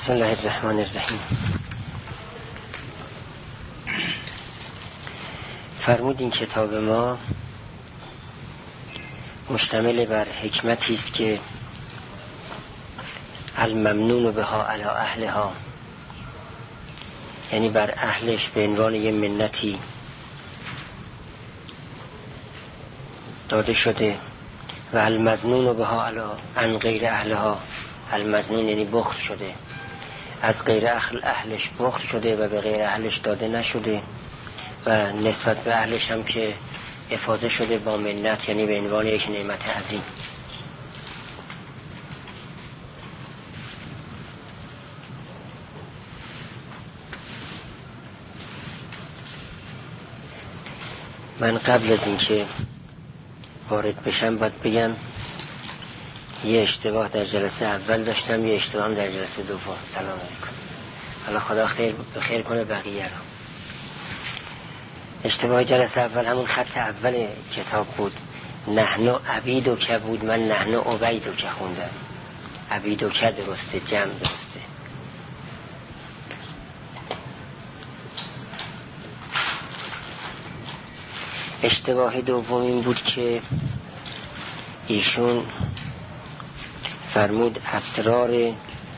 بسم الله الرحمن الرحیم. فرمود این کتاب ما مشتمل بر حکمتی است که الممنون بها علی اهلها، یعنی بر اهلش به عنوان یه منتی داده شده، و المظنون بها عن غیر اهلها، المظنون یعنی بخل شده، از غیر اهلش بخل شده و به غیر اهلش داده نشده، و نسبت به اهلش هم که افاضه شده با منت، یعنی به عنوان یک نعمت عظیم. من قبل از اینکه وارد بشم باید بگم یه اشتباه در جلسه اول داشتم، یه اشتباه در جلسه دوم. سلام علیکم. حالا خدا خیر کنه بقیه رو. اشتباه جلسه اول همون خط اول کتاب بود، نحنو عبیدک بود، من نحنو عبیدک خوندم. عبیدک درسته، جمع درسته. اشتباه دوم این بود که ایشون فرمود اسرار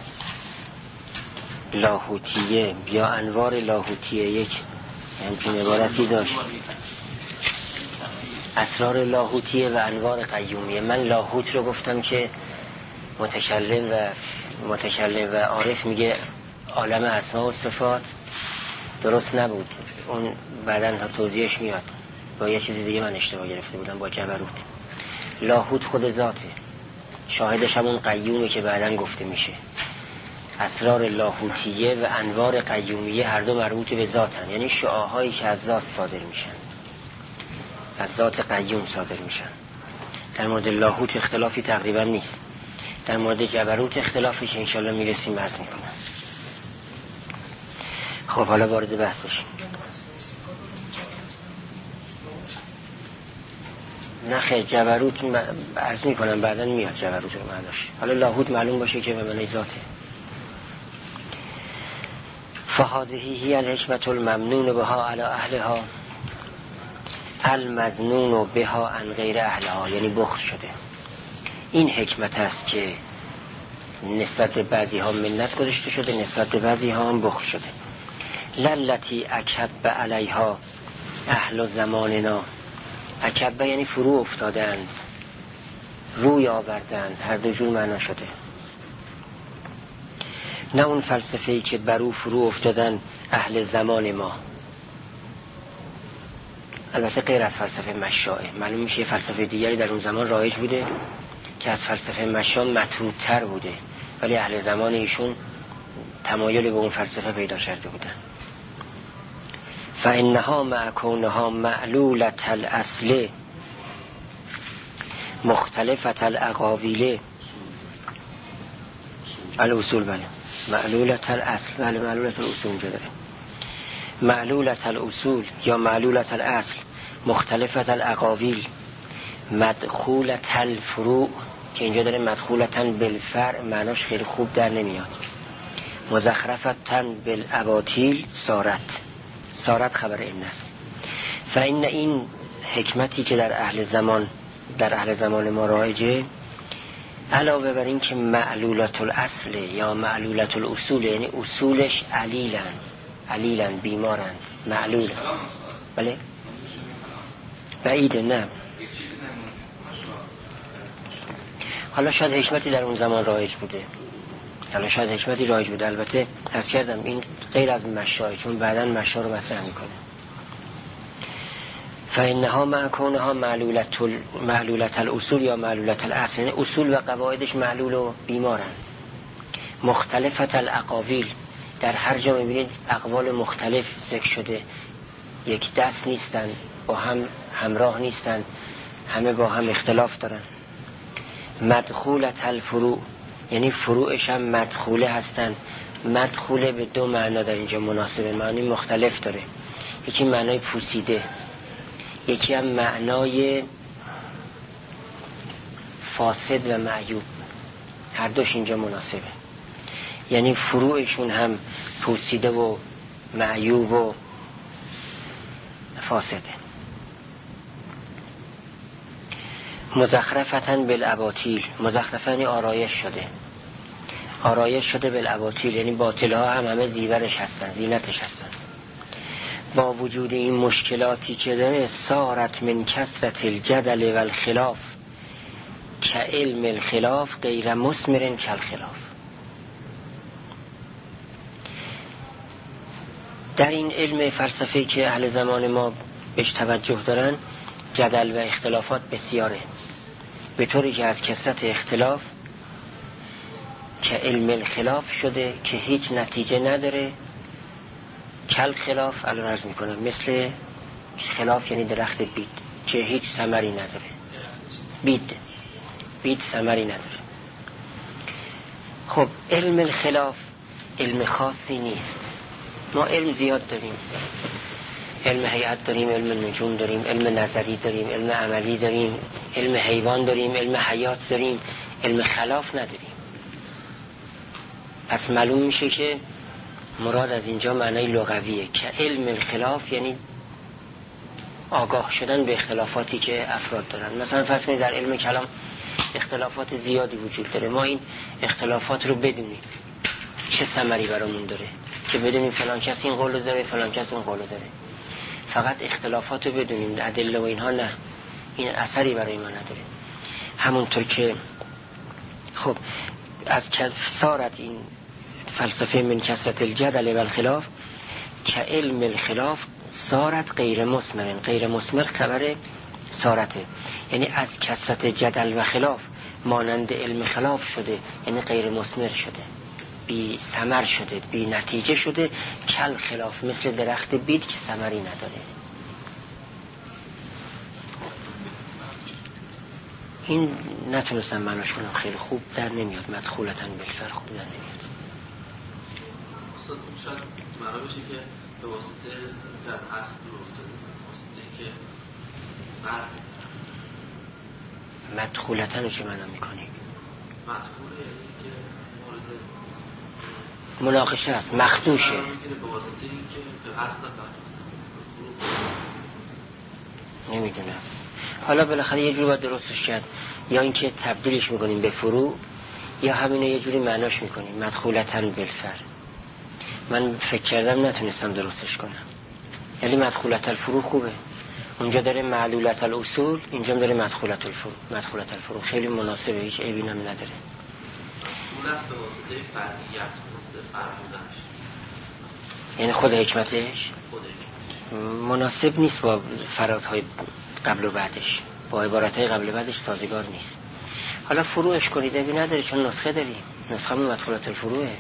لاهوتیه یا انوار لاهوتیه، یک همچین عبارتی داشت، اسرار لاهوتیه و انوار قیومیه. من لاهوت رو گفتم که متکلم و عارف میگه عالم اسما و صفات، درست نبود، اون بعداً تا توضیحش میاد. با یه چیزی دیگه من اشتباه گرفته بودم، با جبروت. لاهوت خود ذاته، شاهدش همون قیومه که بعداً گفته میشه. اسرار لاهوتیه و انوار قیومیه هر دو مربوط به ذاتن، یعنی شعاعهایی که از ذات صادر میشن، از ذات قیوم صادر میشن. در مورد لاهوت اختلافی تقریبا نیست. در مورد جبروت اختلافی که انشالله میرسیم عرض میکنم. خب حالا وارد بحث بشیم. نه خیر، جبروت عرض میکنم بعداً میاد جبروت رو معناش. حالا لاهوت معلوم باشه که به معنی ذاته. فهذه هی الحکمت الممنون بها علی اهلها المظنون بها عن غیر اهلها، یعنی بخل شده. این حکمت است که نسبت به بعضی ها منت گذاشته شده، نسبت به بعضی ها هم بخل شده. للتی اکب علیها اهل زماننا، اکبه یعنی فرو افتادند، روی آوردند، هر دو جور معنا شده. نه اون فلسفه‌ای که برو فرو افتادن اهل زمان ما، البته غیر از فلسفه مشاعه. معلوم میشه یه فلسفه دیگری در اون زمان رایج بوده که از فلسفه مشاع مطرودتر بوده، ولی اهل زمان ایشون تمایل به اون فلسفه پیدا کرده بودن. فانها مع کونها معلولة الاصل مختلفة الاقاویل الاصول، بله معلولة الاصل، بله معلولة الاصول اینجا داره، معلولة الاصول یا معلولة الاصل مختلفة الاقاویل مدخولة الفروع، که اینجا داره مدخولة بالفرع، معناش خیلی خوب در نمیاد. مزخرفة بالاباطیل سارت خبر این است. فإن این حکمتی که در اهل زمان ما رایجه، علاوه بر این که معلولت الاصل یا معلولت الاصول، یعنی اصولش علیلن بیمارن، معلول، بله بعیده، نه حالا شاید حکمتی در اون زمان رایج بوده، البته عرض کردم این غیر از مشاعه، چون بعداً مشاعه رو مطرح میکنه. فإنها مع کونها معلولة الاصول یا معلولة الاصل، یعنی اصول و قواعدش معلول و بیمارن. مختلفة الاقاویل، در هر جا میبینید اقوال مختلف ذکر شده، یک دست نیستن، با هم همراه نیستن، همه با هم اختلاف دارن. مدخولة الفروع، یعنی فروعش هم مدخوله هستن. مدخوله به دو معنا در اینجا مناسبه، معنی مختلف داره. یکی معنای پوسیده، یکی هم معنای فاسد و معیوب، هر دوش اینجا مناسبه. یعنی فروعشون هم پوسیده و معیوب و فاسده. مزخرفتن بالاباطیل، مزخرفن آرایش شده، آرایش شده بالاباطیل، یعنی باطلها هم همه زیورش هستن، زینتش هستن. با وجود این مشکلاتی که داره، صارت من کثرت الجدل و الخلاف که علم الخلاف غیر مثمر کالخلاف. در این علم فلسفه که اهل زمان ما بهش توجه دارن، جدل و اختلافات بسیاره، به طوری که از کثرت اختلاف که علم الخلاف شده که هیچ نتیجه نداره. کل خلاف الان عرض میکنم، مثل خلاف یعنی درخت بید که هیچ ثمری نداره. بید ثمری نداره. خب علم الخلاف علم خاصی نیست. ما علم زیاد داریم، علم هیئت داریم، علم نجوم داریم، علم نظری داریم، علم عملی داریم، علم حیوان داریم، علم حیات داریم، علم خلاف نداریم. پس معلوم میشه که مراد از اینجا معنای لغویه که علم الخلاف یعنی آگاه شدن به اختلافاتی که افراد دارن. مثلا فرض کنید در علم کلام اختلافات زیادی وجود داره، ما این اختلافات رو بدونیم چه ثمری برامون داره، که بدونیم فلان کس این قولو داره، فلان کس اون قولو داره. فقط اختلافات رو بدونیم، ادله و اینها نه، این اثری برای ما نداره. همونطور که خب از صارت این فلسفه من کثرت الجدل و الخلاف که علم الخلاف صارت غیر مثمر. غیر مثمر خبر صارته، یعنی از کثرت جدل و خلاف مانند علم خلاف شده، یعنی غیر مثمر شده، بی ثمر شده، بی نتیجه شده. کل خلاف مثل درخت بید که ثمری نداره. این نتونستم معناش کنم، خیلی خوب در نمیاد، مدخولتن بالفر خوب در نمیاد. شاید معنا بشه که به واسطه در اصل رو افتاده، واسطه که مدخولتن رو چه معنا میکنی؟ مدخوله که مورد مناقشه است، مخدوشه. به واسطه این که به اصل نمیدونم، حالا بالاخره یه جور باید درستش کرد، یا اینکه تبدیلش میکنیم به فروع، یا همینو یه جوری معناش میکنیم مدخولتن بالفر. من فکر کردم نتونستم درستش کنم. یعنی مدخولت الفروع خوبه، اونجا داره معلولت الاصول، اینجا داره مدخولت الفروع. مدخولت الفروع خیلی مناسبه، هیچ عیبی هم نداره. اون است به واسطه فردیت، واسطه فرمودنش، یعنی خود حکمتش مناسب نیست با فرازهای قبل و بعدش، با عبارتهای قبل و بعدش سازگار نیست. حالا فروعش کنید عیبی نداره، چون نسخه داریم، نسخه همون مدخولت الفروعه،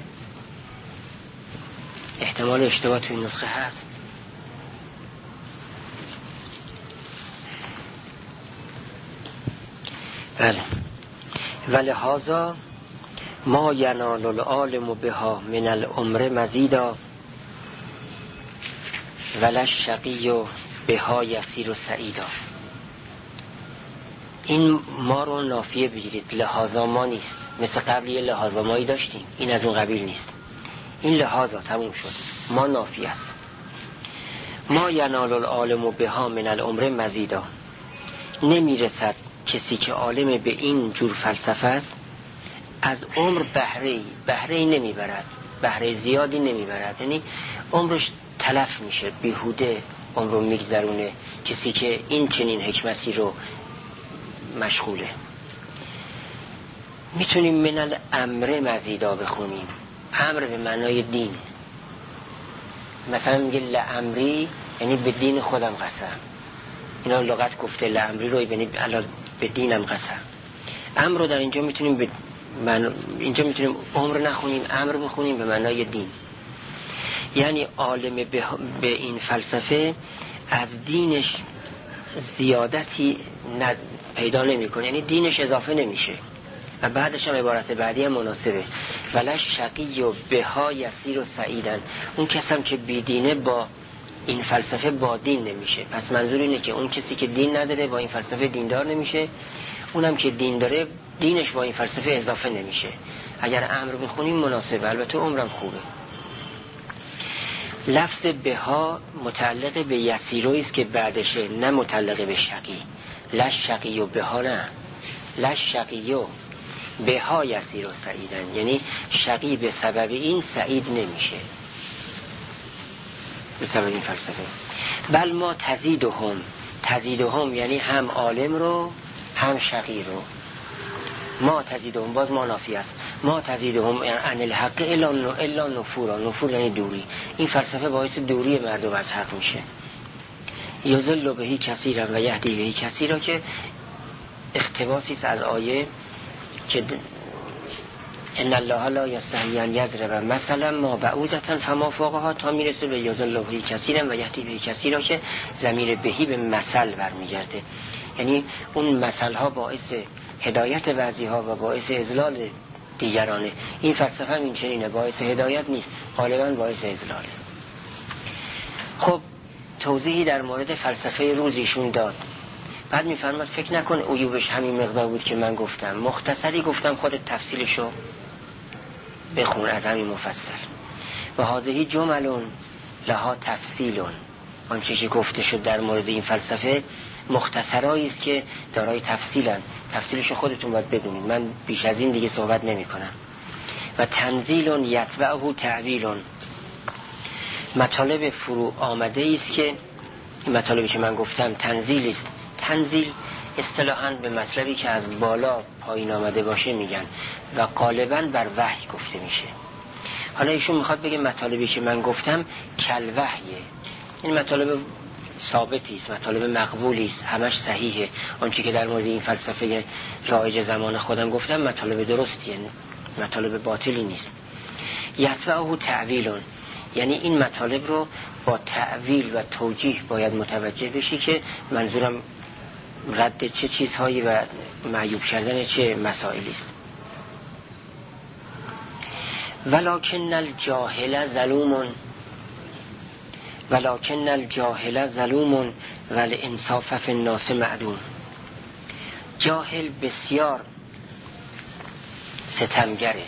احتمال اشتباه توی این نسخه هست. بله. ولهذا ما ینال العالم بها من العمر مزیدا ولش شقی بها یسیر و سعیدا. این ما رو نافیه بگیرید، لحاظا ما نیست. مثل قبل یه لحاظا مایی داشتیم، این از اون قبیل نیست. این لحاظا تموم شد، ما نافی است. ما ینال العالم بها من العمر مزیدا، نمیرسد کسی که عالم به این جور فلسفه است از عمر بهره‌ای نمیبرد، بهره زیادی نمیبرد، یعنی عمرش تلف میشه، بیهوده عمر رو میگذرونه کسی که این چنین حکمتی رو مشغوله. میتونیم من الامر مزیدا بخونیم، امر به معنای دین. مثلا میگه لامری، یعنی به دین خودم قسم. اینا لغت گفته لامری رو، یعنی به دینم قسم. امر رو در اینجا میتونیم اینجا میتونیم عمر نخونیم، امر بخونیم به معنای دین. یعنی عالم به این فلسفه از دینش زیادتی پیدا نمیکنه، یعنی دینش اضافه نمیشه. و بعدش هم عبارت بعدی هم مناسبه، ولش شقی و بها یسیر و سعیدن. اون کسم که بیدینه با این فلسفه با دین نمیشه. پس منظور اینه که اون کسی که دین نداره با این فلسفه دیندار نمیشه، اونم که دین داره دینش با این فلسفه اضافه نمیشه. اگر امر بخونیم مناسبه، البته عمرم خوبه. لفظ بها متعلق به یسیرویی است که بعدشه، نه متعلق به شقی. لش شقی و بها نه، لش شقی و بها یسیر و سعیدن، یعنی شقی به سبب این سعید نمیشه، به سبب این فلسفه. بل ما تزیدهم یعنی هم عالم رو هم شقی رو. ما تزیدهم باز ما نافی است، ما تزیدهم عن الحق الا نفورا. نفور یعنی دوری. این فلسفه باعث دوری مردم از حق میشه. یضل بهی کثیرا و یهدی بهی کثیرا، که اقتباسی است از آیه که ان الله لا یستحیی ان یضرب مثلا ما بعوضة فما فوقها، تا میرسه به یضل بهی کثیرا و یهدی بهی کثیرا که ضمیر بهی به مثل برمیگرده. یعنی اون مثل ها باعث هدایت بعضی ها و باعث اضلال دیگرانه. این فلسفه هم این چنینه، باعث هدایت نیست، غالبا باعث اضلاله. خب توضیحی در مورد فلسفه روزیشون داد. بعد میفرماد فکر نکن عیوبش همین مقدار بود که من گفتم، مختصری گفتم، خودت تفصیلشو بخون از همین مفصل. و هذه جملون لها تفصیلون، آنچه که گفته شد در مورد این فلسفه مختصرایی است که دارای تفصیلن، تفصیلشو خودتون باید بدونید، من بیش از این دیگه صحبت نمی کنم. و تنزیلون یتبعه تعویلون، مطالب فرو آمده است که مطالبی که من گفتم تنزیل است. تنزیل اصطلاحاً به مطلبی که از بالا پایین آمده باشه میگن و غالباً بر وحی گفته میشه. حالا ایشون میخواد بگه مطالبی که من گفتم کل وحیه، این مطالب ثابتی است، مطالب مقبولی است، همش صحیحه. آنچه که در مورد این فلسفه رایج زمان خودم گفتم مطالب درستیه، مطالب باطلی نیست. یتبعه تعویلون، یعنی این مطالب رو با تعویل و توجیه باید متوجه بشی که منظورم رد چه چیزهایی و معیوب کردن چه مسائلی است. ولکن الجاهل ظلوم والانصاف فی الناس معدوم. جاهل بسیار ستمگره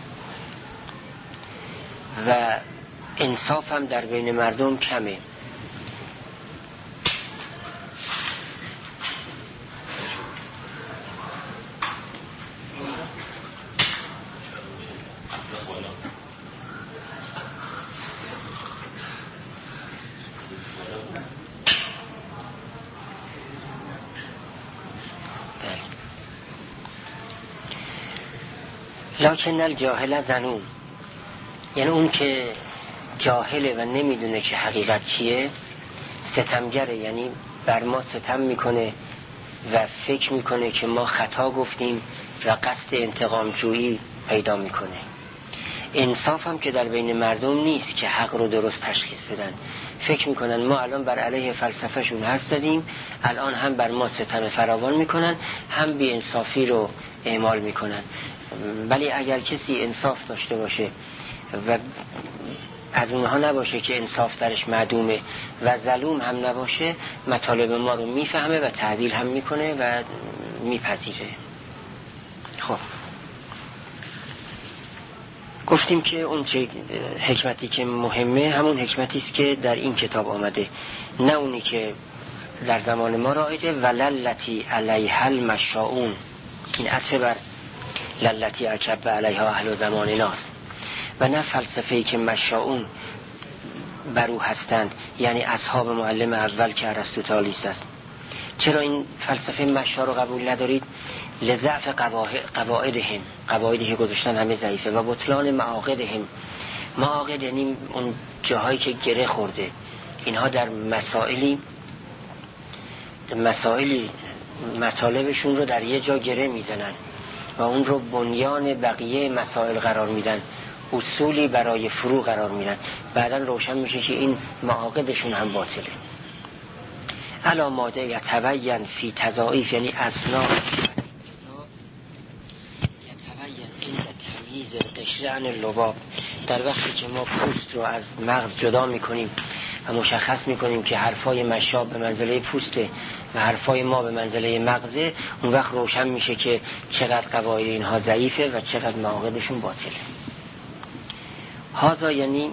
و انصاف هم در بین مردم کمه. لکن الجاهل ظلوم، یعنی اون که جاهله و نمیدونه که حقیقت چیه ستمگره، یعنی بر ما ستم میکنه و فکر میکنه که ما خطا گفتیم و قصد انتقام جویی پیدا میکنه. انصاف هم که در بین مردم نیست که حق رو درست تشخیص بدن، فکر میکنن ما الان بر علیه فلسفه شون حرف زدیم، الان هم بر ما ستم فراوان میکنن، هم بی انصافی رو اعمال میکنن. ولی اگر کسی انصاف داشته باشه و از اونها نباشه که انصاف درش معدومه و ظلوم هم نباشه، مطالب ما رو میفهمه و تعدیل هم میکنه و میپذیره. خب گفتیم که اون چه حکمتی که مهمه همون حکمتی است که در این کتاب آمده، نه اونی که در زمان ما رایجه. وللتی علیها المشاؤون، این عطف بر للتی عکب علیها اهل زمان ناست، و نه فلسفه‌ای که مشاؤون بر او هستند، یعنی اصحاب معلم اول که ارسطو تالیس است. چرا این فلسفه مشا رو قبول ندارید؟ لضعف قواعدهم، قواعدی که گذاشتن همه ضعیفه، و بطلان معاقدهم. معاقد یعنی اون جاهایی که گره خورده. اینها در مسائلی مطالبشون رو در یه جا گره میزنن و اون رو بنیان بقیه مسائل قرار میدن، اصولی برای فرو قرار میدن. بعداً روشن میشه که این معاقدشون هم باطله. علاماده یتبین فی تضاعیف، یعنی اسنا یتبین این تمییز قشر عن اللباب، در وقتی که ما پوست رو از مغز جدا میکنیم و مشخص میکنیم که حرفای مشاب به منزله پوسته و حرفای ما به منزله مغزه، اون وقت روشن میشه که چقدر قواعد اینها ضعیفه و چقدر معاقدشون باطله. هازا یعنی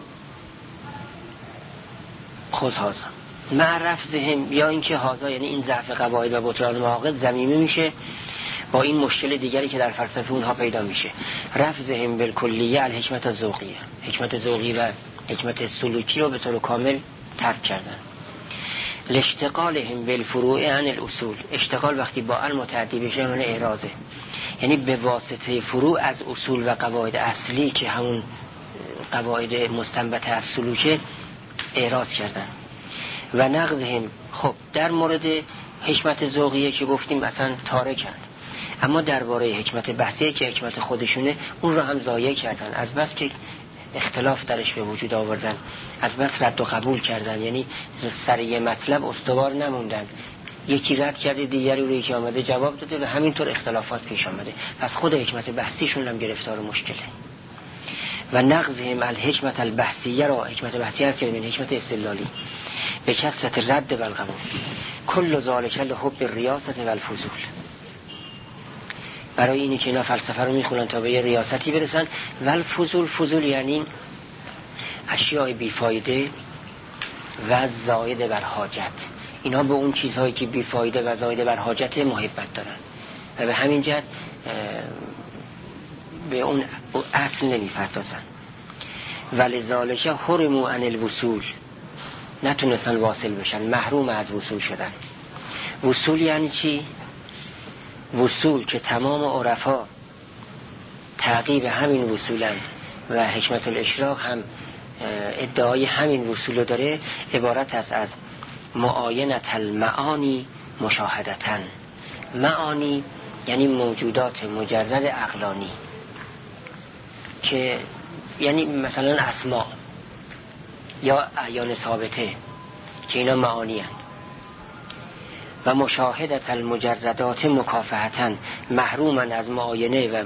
خود هازا مع رفضهم، یا اینکه هازا یعنی این ضعف قواعد و بطلان معاقد ضمیمه میشه با این مشکل دیگری که در فلسفه اونها پیدا میشه. رفضهم بالکلیه الحکمت الذوقیه، حکمت ذوقی و حکمت سلوکی رو به طور کامل ترک کردن. لاشتغالهم بالفروع عن الاصول، اشتغال وقتی با المتعدی بشه معنی اعراضه، یعنی به واسطه فروع از اصول و قواعد اصلی که همون قواعد مستنبط از سلوکه اعراض کردن. و نقضهم، خب در مورد حکمت ذوقیه که گفتیم اصلا تارکن، اما درباره حکمت بحثیه که حکمت خودشونه اون رو هم ضایع کردن، از بس که اختلاف درش به وجود آوردن، از بس رد و قبول کردن، یعنی سر یه مطلب استوار نموندن، یکی رد کرده دیگری رو یکی آمده جواب داده و همینطور اختلافات پیش آمده. پس خود حکمت بحثیشون هم گرفتار مشکله. و نقضهم الحکمت البحثیه را، حکمت بحثیه هست که این حکمت استدلالی، به کثرت رد و القبول، کل ذالک لحب الریاست و الفضول، برای اینی که اینا فلسفه رو میخونن تا به یه ریاستی برسن. و الفضول، فضول یعنی اشیاء بیفایده و زائد بر حاجت، اینا به اون چیزهایی که بیفایده و زائد بر حاجت محبت دارن و به همین جهت به اون اصل نمیپردازن. ولذالک حرموا عن الوصول، نتونستن واصل بشن، محروم از وصول شدن. وصول یعنی چی؟ وصول که تمام عرفا تعقیب همین وصولند و حکمت الاشراق هم ادعای همین وصول داره، عبارت است از معاینت المعانی مشاهدتن. معانی یعنی موجودات مجرد عقلانی، که یعنی مثلا اسماء یا اعیان ثابته که اینا معانی هستند. و مشاهدت المجردات مکافحتن، محرومن از معاینه و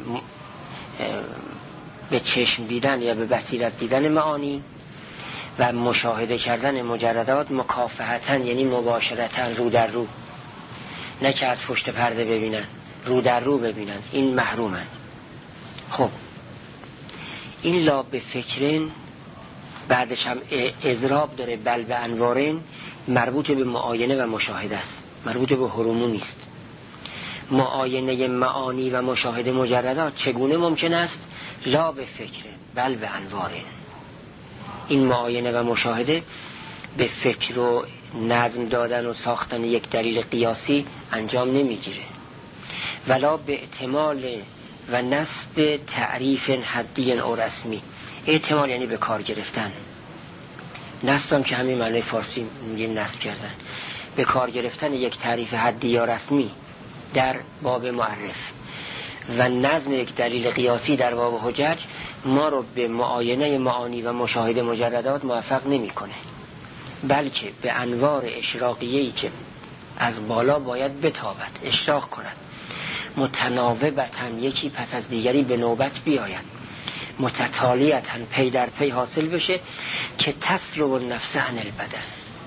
به چشم دیدن یا به بصیرت دیدن معانی، و مشاهده کردن مجردات مکافحتن یعنی مباشرتن، رو در رو، نه که از پشت پرده ببینن، رو در رو ببینن، این محرومن. خب این لا به فکرین بعدش هم اضراب داره، بل به انوارین، مربوط به معاینه و مشاهده است، مربوط به هرمون نیست. معاینه معانی و مشاهده مجردات چگونه ممکن است؟ لا به فکر بل به انوارین، این معاینه و مشاهده به فکر و نظم دادن و ساختن یک دلیل قیاسی انجام نمیگیره، ولا به احتمال و نسب تعریف حدی او رسمی. احتمال یعنی به کار گرفتن، نسب هم که همین معنی فارسی میگیم نسب کردن، به کار گرفتن یک تعریف حدی یا رسمی در باب معرف و نظم یک دلیل قیاسی در باب حجج ما رو به معاینه معانی و مشاهده مجردات موفق نمیکنه، بلکه به انوار اشراقیه‌ای که از بالا باید بتابد، اشراق کند، متناوبتاً یکی پس از دیگری به نوبت بیاید، متتالیتاً پی در پی حاصل بشه، که تسلب النفس عن البدن،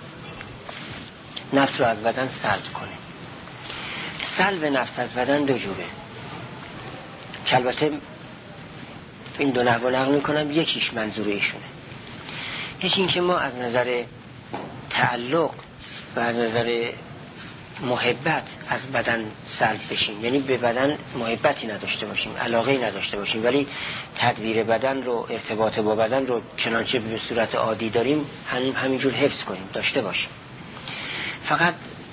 نفس رو از بدن سلب کنه. سلب نفس از بدن دو جوره، که البته این دو نحو نقل میکنم، یکیش منظور ایشونه. یکی این که ما از نظر تعلق و از نظر محبت از بدن سلب بشیم، یعنی به بدن محبتی نداشته باشیم، علاقه‌ای نداشته باشیم، ولی تدبیر بدن رو، ارتباط با بدن رو چنانچه به صورت عادی داریم همینجور حفظ کنیم، داشته باشیم. فقط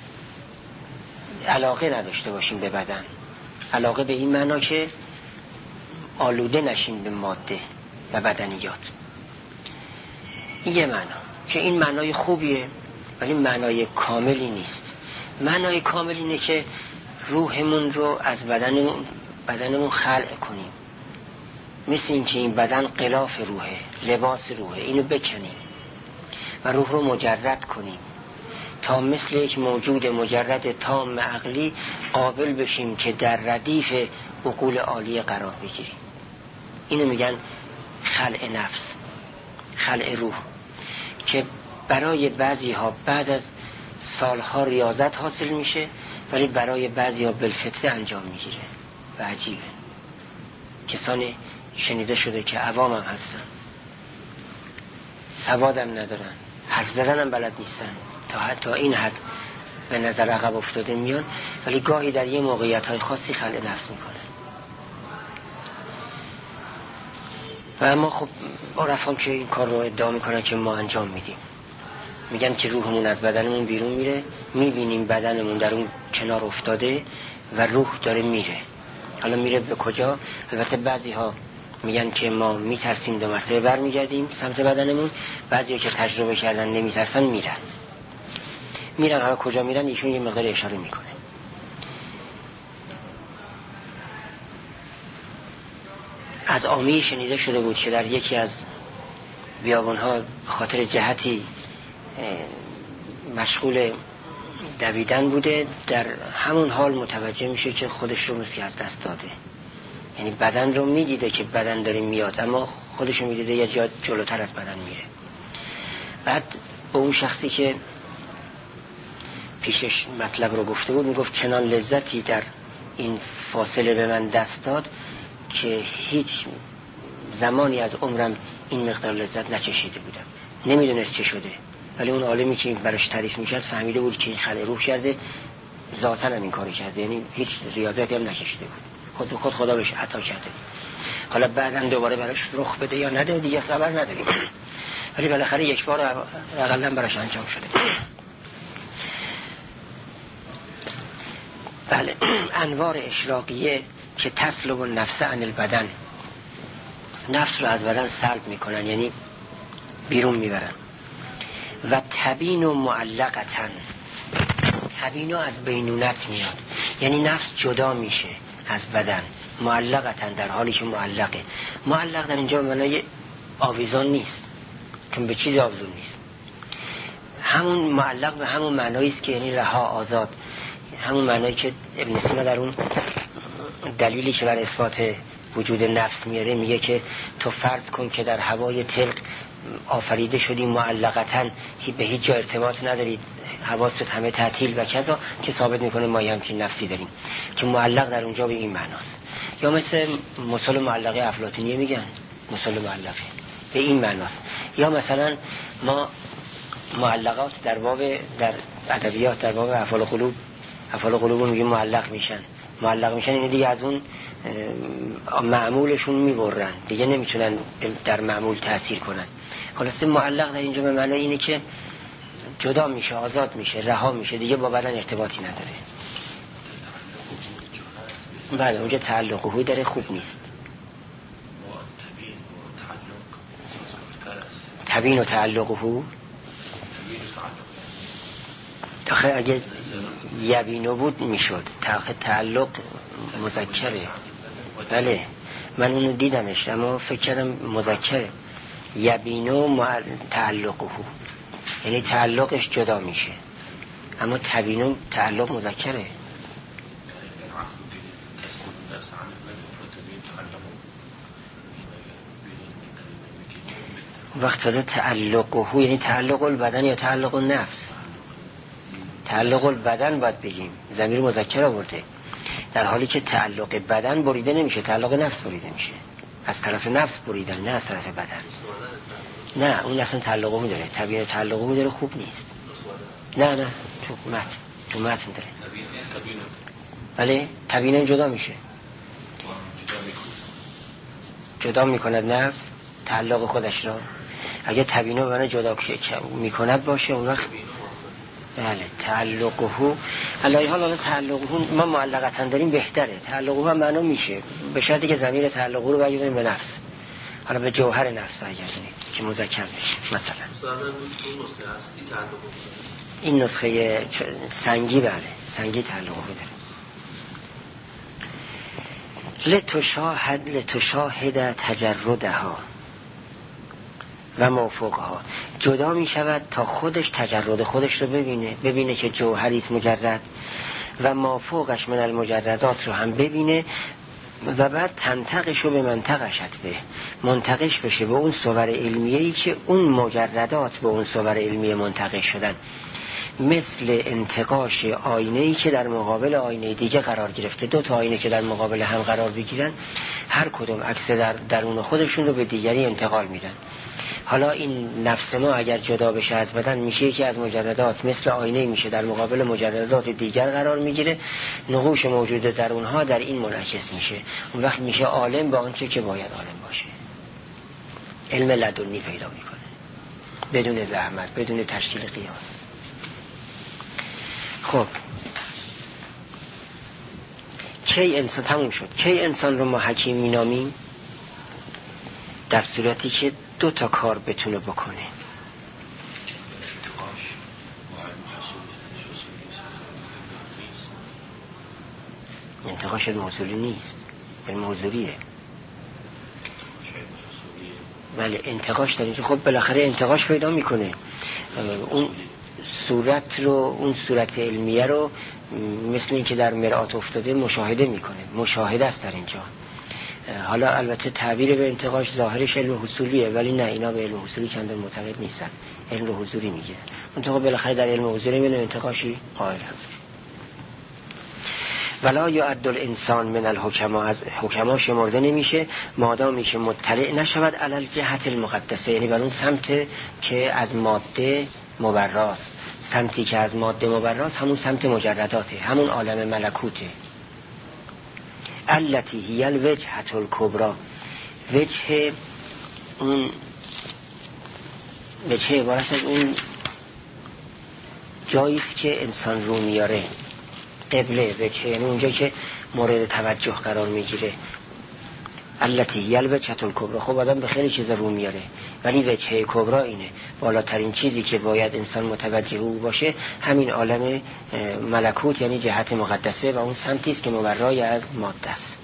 علاقه نداشته باشیم به بدن، علاقه به این معنا که آلوده نشیم به ماده و بدنیات. این یه معنا که این معنای خوبیه، ولی معنای کاملی نیست. معنای کامل اینه که روحمون رو از بدنمون خلع کنیم، مثل این که این بدن غلاف روحه، لباس روحه، اینو بکنیم و روح رو مجرد کنیم تا مثل یک موجود مجرد تام عقلی قابل بشیم که در ردیف عقول عالی قرار بگیریم. اینو میگن خلع نفس، خلع روح، که برای بعضی ها بعد از سالها ریاضت حاصل میشه، ولی برای بعضی ها بالفطره انجام میگیره و عجیبه. کسانی شنیده شده که عوام هم هستن، سوادم ندارن، حرف زدن هم بلد نیستن، تا این حد به نظر عقب افتاده میان، ولی گاهی در یه موقعیت های خاصی خلع نفس میکنن. و اما خب عرفان که این کار رو ادعا میکنن که ما انجام میدیم، میگن که روحمون از بدنمون بیرون میره، میبینیم بدنمون در اون کنار افتاده و روح داره میره. حالا میره به کجا؟ البته بعضی ها میگن که ما میترسیم 2 مرتبه برمیگردیم سمت بدنمون، بعضی ها که تجربه کردن نمیترسن میرن. حالا کجا میرن ایشون یه مقدار اشاره میکنه. از عامی شنیده شده بود که در یکی از بیابانها خاطر جهتی مشغول دویدن بوده، در همون حال متوجه میشه که خودش رو مثل از دست داده. یعنی بدن رو میدیده که بدن داره میاد، اما خودش رو میدیده یه جا جلوتر از بدن میره. بعد به اون شخصی که پیشش مطلب رو گفته بود میگفت چنان لذتی در این فاصله به من دست داد که هیچ زمانی از عمرم این مقدار لذت نچشیده بودم. نمیدونست چه شده، ولی اون عالمی که براش تعریف میکرد فهمیده بود که این خلع روح کرده، ذاتاً هم این کاری کرده، یعنی هیچ ریاضتی هم نکشیده بود، خود به خود خدا بهش عطا کرده. حالا بعداً دوباره براش رخ بده یا نده دیگه خبر نداریم، ولی بالاخره یک بار اقلاً براش انجام شده. بله، انوار اشراقیه که تسلب النفس عن البدن، نفس رو از بدن سلب میکنن، یعنی بیرون میبرن. و تبین و معلقتن، تبین از بینونت میاد، یعنی نفس جدا میشه از بدن. معلقتن در حالی که معلقه. معلق در اینجا معنای آویزان نیست، که به چیز آویزون نیست. همون معلق به همون معنایی است که یعنی رها، آزاد. همون معنایی که ابن سینا در اون دلیلی که بر اثبات وجود نفس میاره میگه که تو فرض کن که در هوای طلق آفریده شدی معلقتن، به هیچ جا ارتباط ندارید، حواست همه تعطیل و کذا، که ثابت میکنه ما همچین نفسی داریم، که معلق در اونجا به این معناست. یا مثل مثل معلقه افلاطونیه میگن مثل معلقه به این معناست. یا مثلا ما معلقات در ادبیات در باب افعال قلوب میگیم معلق میشن این دیگه از اون معمولشون میبرن دیگه، نمیتونن در معمول تأثیر کنن. خلاصه معلق در اینجا به معنی اینه که جدا میشه، آزاد میشه، رها میشه، دیگه با بدن ارتباطی نداره. بله اونجا تعلقه داره، خوب نیست. تبین و تعلقه، آخه اگه یبینو بود میشد، تعلق مذکره. بله من اونو دیدمش اما فکر کردم مذکره. یبینو تعلقه، یعنی تعلقش جدا میشه، اما تبینو تعلق مذکره. وقت فضا تعلقه یعنی تعلق البدن یا تعلق النفس. تعلق البدن باید بگیم، ضمیر مذکر آورده، در حالی که تعلق بدن بریده نمیشه، تعلق نفس بریده میشه. از طرف نفس بریدن، نه از طرف بدن. نه اون اصلا تعلقه میداره، طبیعه تعلقه میداره، خوب نیست. نه تو متن داره. ولی طبیعه جدا میشه، جدا میکند نفس تعلق خودش را. اگه طبیعه بنا جدا میکند باشه اون وقت بله تعلقه. علی حال تعلقه ما معلقتن داریم بهتره، تعلقه هم معنا میشه به شرطی که ضمیر تعلقه رو برگردونیم به نفس، حالا به جوهر نفس برگردونیم که مذکر بشه. مثلا این نسخه سنگی، بله سنگی تعلقه داره. لتشاهد تجردها و مافوقها، جدا می شود تا خودش تجرد خودش رو ببینه که جوهریست مجرد، و مافوقش من المجردات رو هم ببینه، و بعد تنتقش رو به منطقشت به منتقش بشه به اون صور علمیه‌ای که اون مجردات به اون صور علمیه منتقش شدن. مثل انتقاش آینه‌ای که در مقابل آینه دیگه قرار گرفته. دو تا آینه که در مقابل هم قرار بگیرن، هر کدوم عکس در درون خودشون رو به دیگری انتقال میدن. حالا این نفس ما اگر جدا بشه از بدن، میشه یکی از مجردات، مثل آینه میشه، در مقابل مجردات دیگر قرار میگیره. نقوش موجود در اونها در این منعکس میشه. اون وقت میشه عالم به آنچه که باید عالم باشه. علم لدنی پیدا میکنه بدون زحمت، بدون تشکیل قیاس. خب کی انسان تموم شد. کی انسان رو ما حکیم مینامیم؟ در صورتی که دو تا کار بتونه بکنه. انتقاش علم حصولی نیست، علم حضوریه. ولی انتقاش در اینجا خب بالاخره انتقاش پیدا میکنه. اون صورت رو، اون صورت علمیه رو مثل این که در مرآت افتاده مشاهده میکنه. مشاهده است در اینجا. حالا البته تعبیر به انتقاش ظاهرش علم حصولیه، ولی نه، اینا به علم حصولی چندان معتقد نیستن. علم حضوری میگه. منتها بالاخره در علم حضوری میونه انتقاشی قائل هست. ولا یعد الانسان من الحکما، از حکما شمرده نمیشه مادامی که مطلع نشود علی الجهت المقدسه، یعنی بر اون سمت که از ماده مبراست. سمتی که از ماده مبراست همون سمت مجرداته، همون عالم ملکوته. التی هی الوجهة الکبری، وجه اون، وجه عبارت از اون جاییست که انسان رو میاره. قبله، وجه یعنی اونجا که مورد توجه قرار میگیره. التی هی الوجهة الکبری. خب آدم به خیلی چیزا رو میاره، ولی وجهه کبرا اینه. بالاترین چیزی که باید انسان متوجه او باشه همین عالم ملکوت، یعنی جهت مقدسه و اون سمتی است که مبرای از ماده است.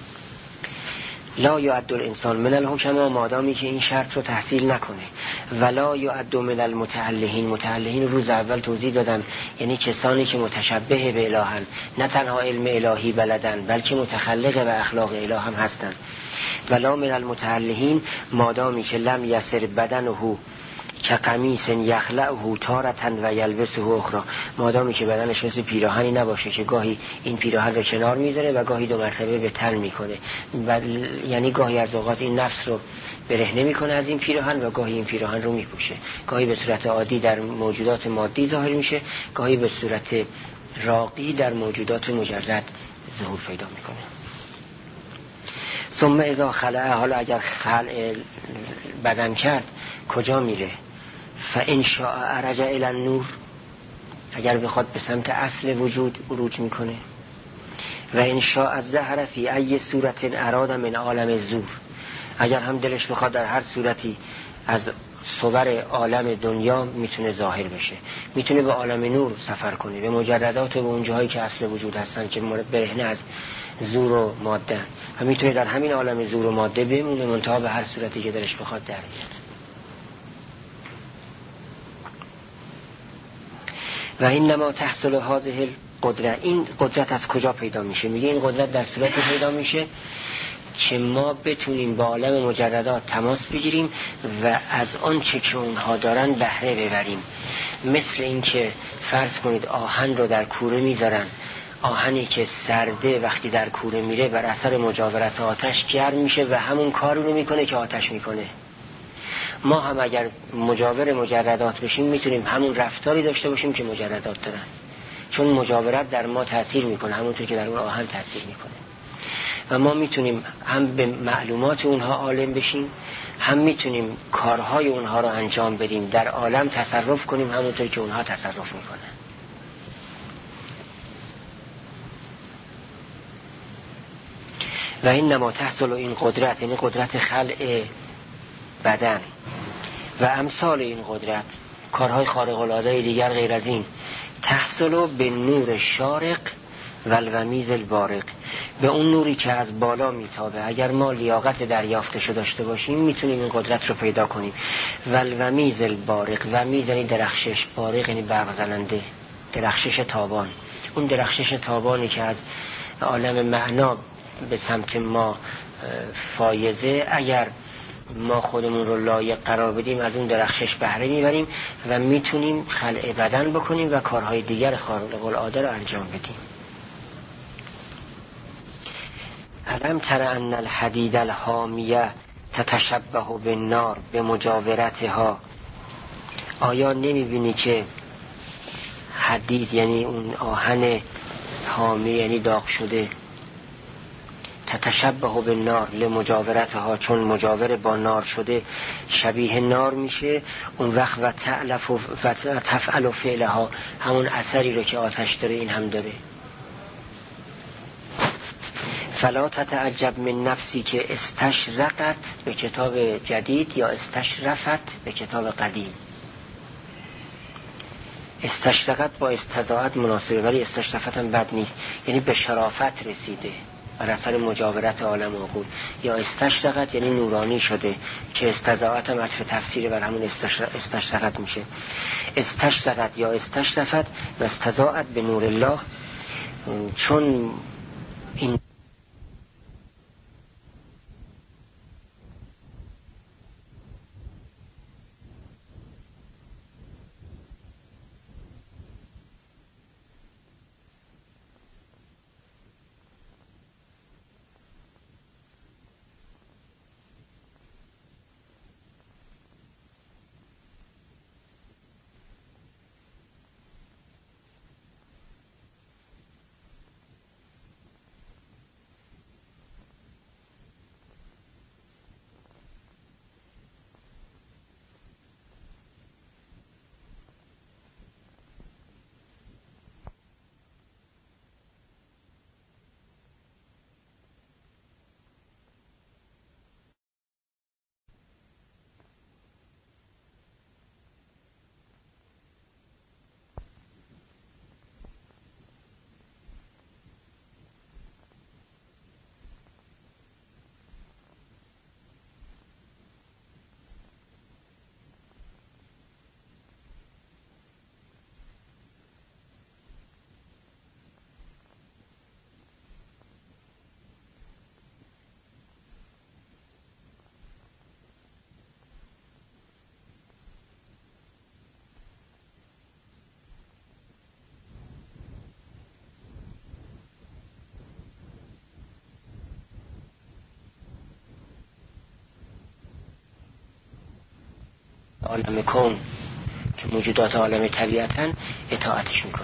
لا یعد الانسان من الحکما، مادامی که این شرط رو تحصیل نکنه. ولا یعد من المتعلهین، متعلهین روز اول توضیح دادم، یعنی کسانی که متشبه به الهن، نه تنها علم الهی بلدن بلکه متخلق و اخلاق اله هم هستن. ولا من المتعلهین، مادامی که لم یسر بدنه که قمیص یخلعه تارة و یلبسه اخرى، مادامی که بدنش مثل پیراهنی نباشه که گاهی این پیراهن رو کنار میذاره و گاهی دو مرتبه به تن میکنه، یعنی گاهی از اوقات این نفس رو برهنه میکنه از این پیراهن و گاهی این پیراهن رو میپوشه. گاهی به صورت عادی در موجودات مادی ظاهر میشه، گاهی به صورت راقی در موجودات مجرد ظهور پیدا میکنه. ثم اذا خلع، حالا اگر خلع بدن کرد کجا میره؟ فان شاء عرج الی النور، اگر بخواد به سمت اصل وجود عروج میکنه. و ان شاء ظهر فی ای صورت اراد من عالم الظهور، اگر هم دلش بخواد در هر صورتی از صور عالم دنیا میتونه ظاهر بشه، میتونه به عالم نور سفر کنه، به مجردات و به اون جاهایی که اصل وجود هستن که برهنه از زور و ماده، و میتونه در همین عالم زور و ماده بمونه، منتها به هر صورتی که دلش بخواد در میاد. و اینما تحصل هذه القدرت، این قدرت از کجا پیدا میشه؟ میگه این قدرت در صورتی پیدا میشه که ما بتونیم با عالم مجردات تماس بگیریم و از آن چه که اونها دارن بهره ببریم. مثل این که فرض کنید آهن رو در کوره میذارن، آهنی که سرده وقتی در کوره میره بر اثر مجاورت آتش گرم میشه و همون کاری رو میکنه که آتش میکنه. ما هم اگر مجاور مجردات بشیم میتونیم همون رفتاری داشته باشیم که مجردات دارن، چون مجاورت در ما تأثیر میکنه همونطور که در اون آهن تأثیر میکنه. و ما میتونیم هم به معلومات اونها عالم بشیم، هم میتونیم کارهای اونها رو انجام بدیم، در عالم تصرف کنیم همونطور که اونها تصرف میکنن. و این نما تحصل این قدرت، یعنی قدرت خلع بدن و امثال این قدرت، کارهای خارق العاده دیگر غیر از این، تحصل به نور شارق و الومیز البارق، به اون نوری که از بالا میتابه. اگر ما لیاقت دریافتش داشته باشیم میتونیم این قدرت رو پیدا کنیم. و الومیز البارق، ومیز یعنی درخشش، بارق یعنی برق زننده، درخشش تابان. اون درخشش تابانی که از عالم معنا به سمت ما فایزه، اگر ما خودمون رو لایق قرار بدیم از اون درخشش بهره میبریم و میتونیم خلع بدن بکنیم و کارهای دیگر خارق العاده رو انجام بدیم. علم تر ان الحدید الحامیه تتشبه بالنار بمجاورتها. آیا نمیبینی که حدید یعنی اون آهن حامی یعنی داغ شده، تتشبه بالنار لمجاورتها، چون مجاور با نار شده شبیه نار میشه، اون وقت و تألف و تفعل فعلها، همون اثری رو که آتش داره این هم داره. فلا تتعجب من نفسی که استشرقت به کتاب جدید یا استشرفت به کتاب قدیم. استشرقت با استضاعت مناسبه، ولی استشرفت هم بد نیست، یعنی به شرافت رسیده بر اثر مجاورت عالم عقول. یا استشرقت یعنی نورانی شده که استضاعت هم عطف تفسیر بر همون استشرقت میشه. استشرقت یا استشرفت و استضاعت به نور الله، چون این عالم کون که موجودات عالم طبیعتاً اطاعتش میکنه.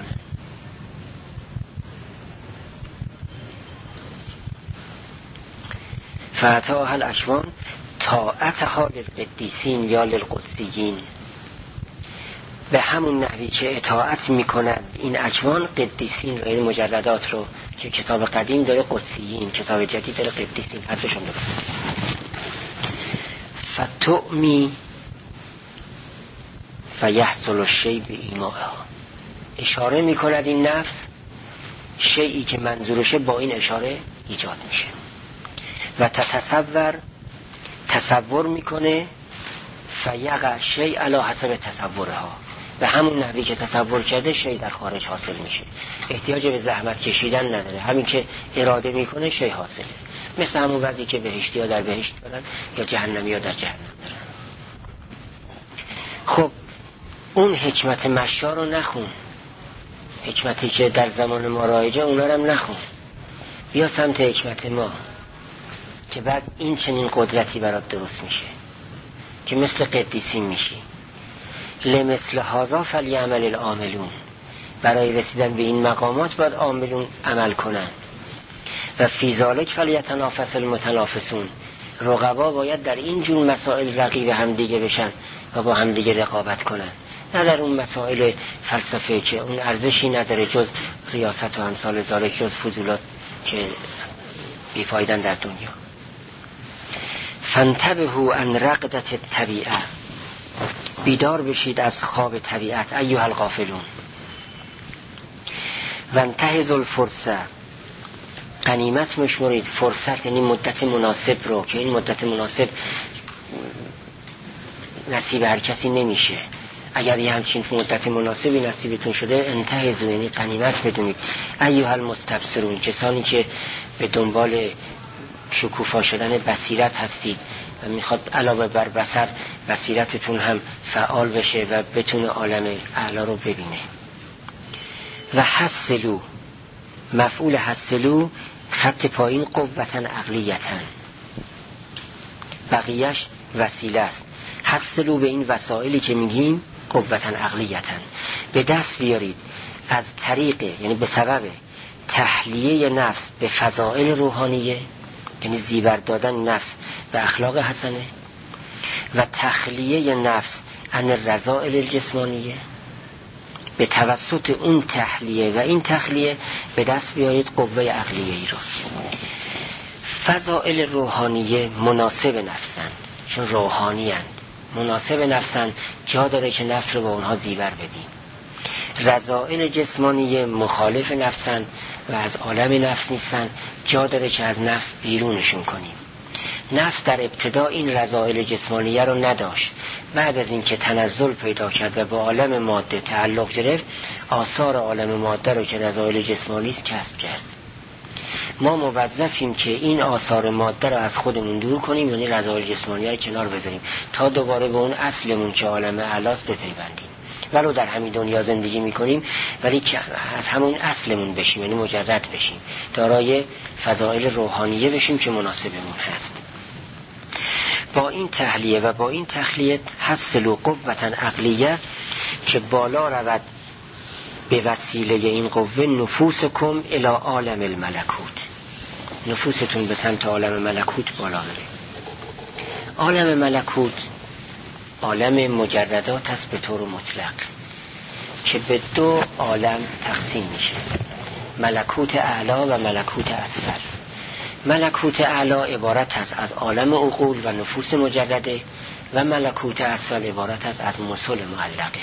فاتاها الاکوان طاعتها للقدیسین یا للقدسیین، به همون نحوی که اطاعت میکنند این اکوان قدیسین و این مجلدات رو که کتاب قدیم داره قدسیین، کتاب جدید داره قدیسین، حرفشون درست. فتؤمی فیحصل الشیء بایمائها، اشاره میکند این نفس شیئی که منظورشه با این اشاره ایجاد میشه. و تصور میکنه فیقع شیء علی حسب تصورها، به همون نحوی که تصور کرده شیء در خارج حاصل میشه، احتیاج به زحمت کشیدن نداره، همین که اراده میکنه شیء حاصله. مثل همون وضعی که بهشتی ها در بهشت دارن یا جهنمی ها در جهنم دارن. خب اون حکمت مشا رو نخون، حکمتی که در زمان ما رایجه اونا رو هم نخون، بیا سمت حکمت ما که بعد این چنین قدرتی برات درست میشه که مثل قدیسین میشی. لمثل هذا فلیعمل العاملون، برای رسیدن به این مقامات باید عاملون عمل کنند. و فی ذلک فلیتنافس المتنافسون، رقبا باید در این جور مسائل رقیب همدیگه بشن و با همدیگه رقابت کنن، نه در اون مسائل فلسفه که اون ارزشی نداره جز ریاست و امثال ذالک، جز فضولات که بیفایدن در دنیا. فانتبهوا عن رقدة الطبیعه، بیدار بشید از خواب طبیعت ایها الغافلون. وانتهزوا الفرصه، غنیمت مشمرید. فرصت یعنی مدت مناسب رو، که این مدت مناسب نصیب هر کسی نمیشه. اگر یه همچین مدت مناسبی نصیبتون شده انتهزوا یعنی غنیمت بدونید. ایها المستبصرون، کسانی که به دنبال شکوفا شدن بصیرت هستید و میخواد علاوه بر بصر بصیرتتون هم فعال بشه و بتونه عالم اعلا رو ببینه. و حسلو، مفعول حسلو خط پایین قوتن عقلیتن، بقیهش وسیله است. حسلو به این وسائلی که میگیم قوتن عقلیتن، به دست بیارید از طریق، یعنی به سبب تحلیه نفس به فضائل روحانیه، یعنی زیور دادن نفس به اخلاق حسنه، و تخلیه نفس عن الرذائل الجسمانیه. به توسط اون تحلیه و این تخلیه به دست بیارید قوه عقلیه ای رو. فضائل روحانیه مناسب نفسن، چون روحانی هستند، مناسب نفسن، جا داره که نفس رو با اونها زیور بدیم. رذائل جسمانیه مخالف نفسن و از عالم نفس نیستن، جا داره که از نفس بیرونشون کنیم. نفس در ابتدا این رذائل جسمانیه رو نداشت، بعد از اینکه تنزل پیدا کرد و با عالم ماده تعلق گرفت، آثار عالم ماده رو که رذائل جسمانی است کسب کرد. ما موظفیم که این آثار ماده رو از خودمون دور کنیم، یعنی رذائل جسمانیه رو کنار بذاریم تا دوباره به اون اصلمون که عالم اعلاست بپیوندیم. ولو در همین دنیا زندگی میکنیم ولی که از همون اصلمون بشیم، یعنی مجرد بشیم، دارای فضائل روحانیه بشیم که مناسبمون هست. با این تحلیه و با این تخلیه حسلو قوتن عقلیه، که بالا رود به وسیله این قوه نفوسکم الی عالم الملکوت، نفوستون به سمت عالم ملکوت بالا بره. عالم ملکوت عالم مجردات است به طور مطلق که به دو عالم تقسیم میشه، ملکوت اعلا و ملکوت اسفل. ملکوت اعلا عبارت است از عالم عقول و نفوس مجرده و ملکوت اسفل عبارت است از مسل معلقه،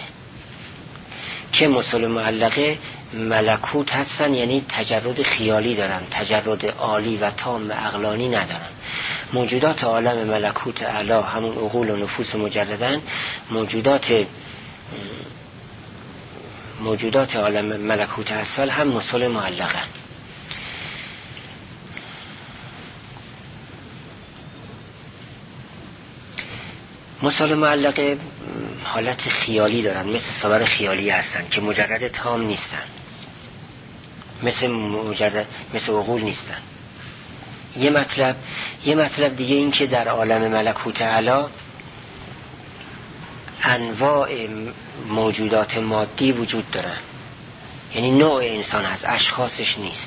که مسل معلقه ملکوت هستن، یعنی تجرد خیالی دارن، تجرد عالی و تام عقلانی ندارن. موجودات عالم ملکوت اعلا همون عقول و نفوس مجردن، موجودات عالم ملکوت اسفل هم مسل معلقن. مسل معلقه حالت خیالی دارن، مثل صور خیالی هستن که مجرد تام نیستن، مثل عقول نیستن. یه مطلب دیگه این که در عالم ملکوت اعلا انواع موجودات مادی وجود دارن، یعنی نوع انسان هست، اشخاصش نیست.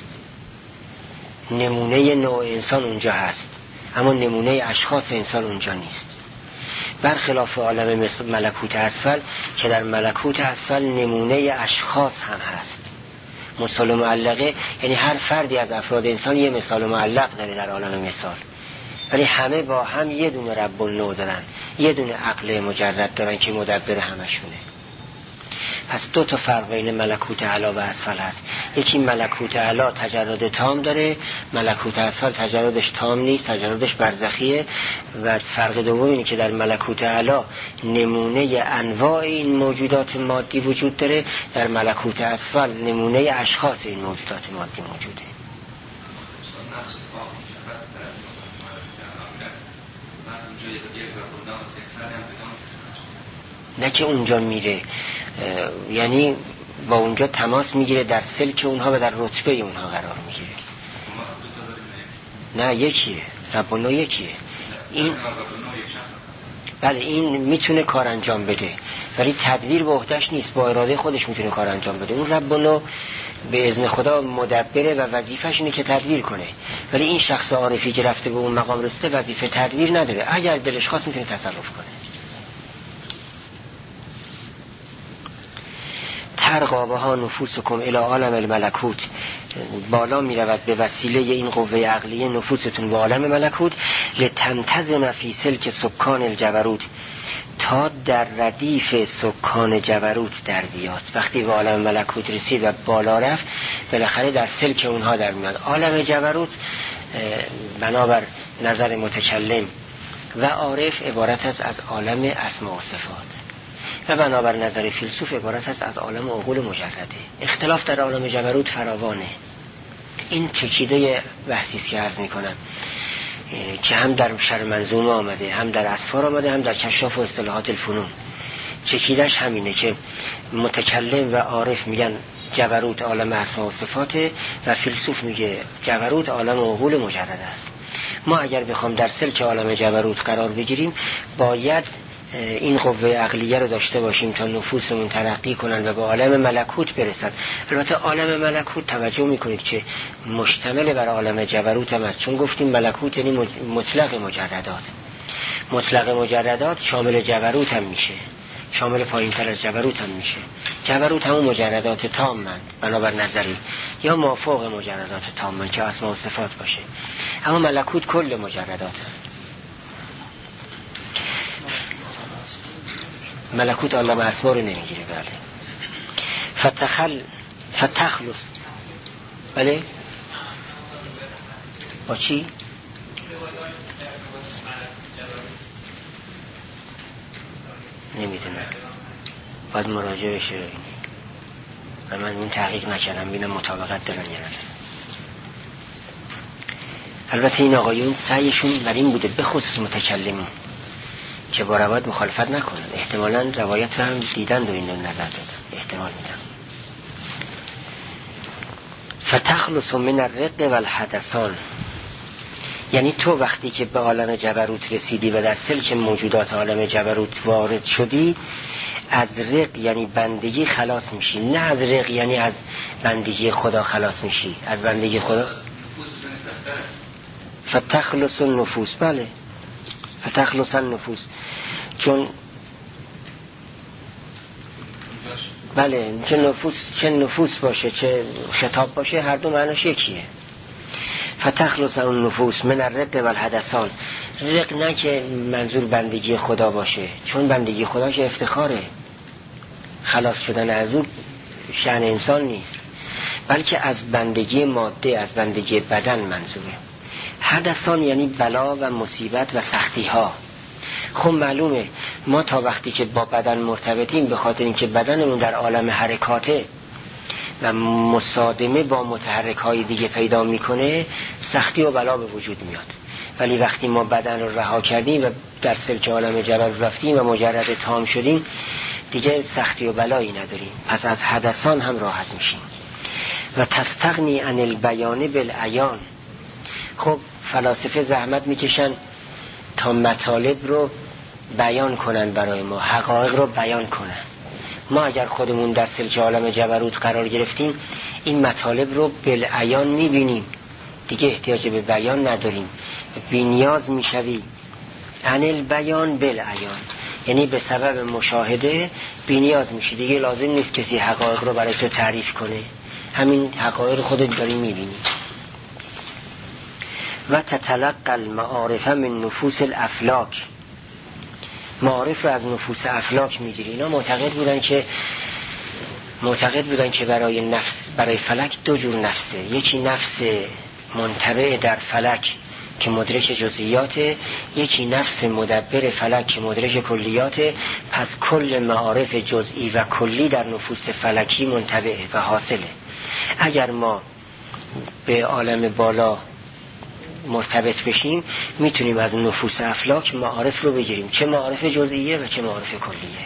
نمونه نوع انسان اونجا هست اما نمونه اشخاص انسان اونجا نیست، برخلاف عالم ملکوت اسفل که در ملکوت اسفل نمونه اشخاص هم هست. مثال معلقه یعنی هر فردی از افراد انسان یه مثال معلق داره در عالم مثال، ولی همه با هم یه دونه رب النوع دارن، یه دونه عقل مجرد دارن که مدبر همشونه. پس دو تا فرق بین ملکوت اعلی و اسفل هست. یکی ملکوت اعلی تجرد تام داره، ملکوت اسفل تجردش تام نیست، تجردش برزخیه. و فرق دوم اینه که در ملکوت اعلی نمونه انواع این موجودات مادی وجود داره، در ملکوت اسفل نمونه اشخاص این موجودات مادی موجوده. نه که اونجا میره، یعنی با اونجا تماس میگیره، در سلک اونها و در رتبه اونها قرار میگیره. نه یکیه، رب النوع یکیه. این بله این میتونه کار انجام بده ولی تدبیر به عهده‌اش نیست، با اراده خودش میتونه کار انجام بده. اون رب النوع به اذن خدا مدبره و وظیفش اینه که تدبیر کنه، ولی این شخص عارفی که رفته به اون مقام رسیده وظیفه تدبیر نداره، اگر دلش خواست میتونه تصرف کنه. ترقابها نفوسکم الی عالم الملکوت، بالا می رود به وسیله این قوه عقلیه نفوستون به عالم ملکوت. لتنتظم فی سلک سکان الجبروت، تا در ردیف سکان جبروت در بیاد. وقتی به عالم ملکوت رسید و بالا رفت بالاخره در سلک اونها در میاد. عالم جبروت بنابر نظر متکلم و عارف عبارت است از عالم اسماء و صفات و بنابر نظر فیلسوف عبارت است از عالم عقول مجرده. اختلاف در عالم جبروت فراوانه. این چکیده بحثی است که عرض میکنم. که هم در شرح منظومه آمده، هم در اسفار آمده، هم در کشاف و اصطلاحات الفنون. چکیدش همینه که متکلم و عارف میگن جبروت عالم اسما و صفاته و فیلسوف میگه جبروت عالم عقول مجرد است. ما اگر بخوام در سلک عالم جبروت قرار بگیریم باید این قوه عقلیه رو داشته باشیم تا نفوسمون ترقی کنن و به عالم ملکوت برسن. البته عالم ملکوت توجه میکنید که مشتمل بر عالم جبروت هم است، چون گفتیم ملکوت یعنی مطلق مجردات. مطلق مجردات شامل جبروت هم میشه، شامل پایین تر از جبروت هم میشه. جبروت همون مجردات تامند بنابر نظری، یا مافوق مجردات تامند که اسما و صفات باشه. اما ملکوت کل مجردات. ملکوت عالم اسما رو نمیگیره. بله. فتخلص. بله. با چی؟ نمیدونم، باید مراجعه بشه و من این تحقیق نکردم ببینم مطابقت دارن یا نه. البته این آقایون سعیشون بر این بوده، به خصوص متکلمون، که با روایت مخالفت نکنن. احتمالاً روایت رو هم دیدن و این رو نظر دادن، احتمال میدم. فتخلص من الرق والحدثان، یعنی تو وقتی که به عالم جبروت رسیدی و در سلک موجودات عالم جبروت وارد شدی، از رق یعنی بندگی خلاص میشی، نه از رق یعنی از بندگی خدا خلاص میشی. از بندگی خدا فتخلص النفوس. بله، فتخلص النفوس، چون بله چه نفوس باشه چه خطاب باشه هر دو معناش یکیه. فتخلص النفوس من الرق والحدثان. رق نه که منظور بندگی خدا باشه، چون بندگی خدا که افتخاره، خلاص شدن از او شأن انسان نیست، بلکه از بندگی ماده، از بندگی بدن منظوره. حدثان یعنی بلا و مصیبت و سختی ها. خب معلومه ما تا وقتی که با بدن مرتبطیم، به خاطر اینکه بدنمون در عالم حرکاته و مصادمه با متحرک های دیگه پیدا میکنه، سختی و بلا به وجود میاد. ولی وقتی ما بدن رو رها کردیم و در سلک عالم جبر رفتیم و مجرد تام شدیم، دیگه سختی و بلایی نداریم، پس از حدثان هم راحت میشیم. و تستغنی عن البیان بالعیان. خب فلاسفه زحمت میکشن تا مطالب رو بیان کنن برای ما، حقایق رو بیان کنن. ما اگر خودمون در سلک عالم جبروت قرار گرفتیم، این مطالب رو بالعیان میبینیم، دیگه احتیاج به بیان نداریم، بی‌نیاز میشوی. عن البیان بالعیان یعنی به سبب مشاهده بی‌نیاز میشی، دیگه لازم نیست کسی حقایق رو برای تو تعریف کنه، همین حقایق خودت داری میبینی. و تتلقى المعارف من نفوس الافلاک. معارف رو از نفوس افلاک میگیری. اینا معتقد بودن که برای نفس، برای فلک دو جور نفسه. یکی نفس منتبع در فلک که مدرک جزئیاته، یکی نفس مدبر فلک که مدرک کلیاته. پس کل معارف جزئی و کلی در نفوس فلکی منتبعه و حاصله. اگر ما به عالم بالا مرتبط بشیم، میتونیم از نفوس افلاک معارف رو بگیریم، چه معارف جزئیه و چه معارف کلیه.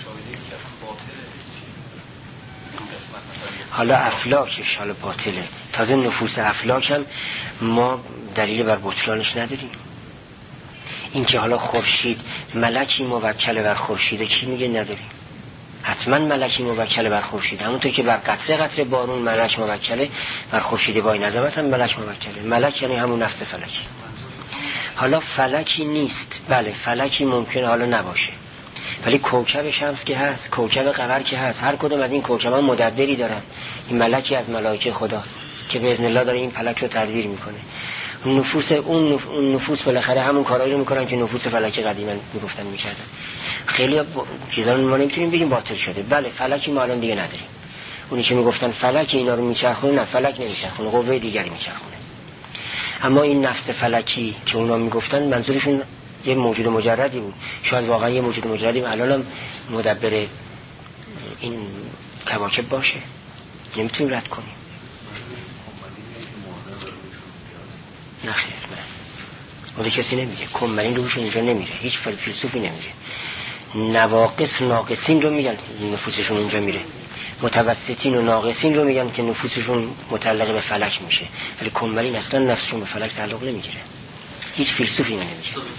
حالا افلاکش حالا باطله، تازه نفوس افلاک هم ما دلیل بر بطلانش نداریم. این که حالا خورشید ملکی موکل بر خورشیده، کی میگه نداریم؟ حتما ملکی موکل بر خورشید، همونطور که بر قطره قطره بارون ملک موکله، بر خورشید بای نظامت هم ملک موکله. ملک یعنی همون نفس فلکی. حالا فلکی نیست، بله فلکی ممکنه حالا نباشه، ولی کوکب شمس که هست، کوکب قمر که هست، هر کدوم از این کوکب‌ها مدبری دارن. این ملکی از ملائکه خداست که به اذن الله داره این فلک رو تدبیر میکنه. اون نفوس بالاخره همون کارایی رو میکنن که نفوس فلکی قدیما میگفتن میکردن. خیلی چیزا رو ما نمیتونیم بگیم باطل شده. بله فلکی ما الان دیگه نداریم. اونی که میگفتن فلک اینا رو میچرخونه، نه فلک نمیچرخونه، قوه دیگری میچرخونه. اما این نفس فلکی که اونا میگفتن منظورشون یه موجود مجردی بود. شاید واقعا یه موجود مجردی الان هم مدبر این کواکب باشه، نمیتونیم رد کنیم. نه خیر، نه ولی کسی نمیگه. کمرین روش اونجا نمیره، هیچ فیلسوفی نمیره. نواقص ناقصین رو میگن نفوسشون اونجا میره، متوسطین و ناقصین رو میگن که نفوسشون متعلق به فلک میشه، ولی کمرین اصلا نفسشون به فلک تعلق نمیگیره. هیچ فیلسوفی نمیگه.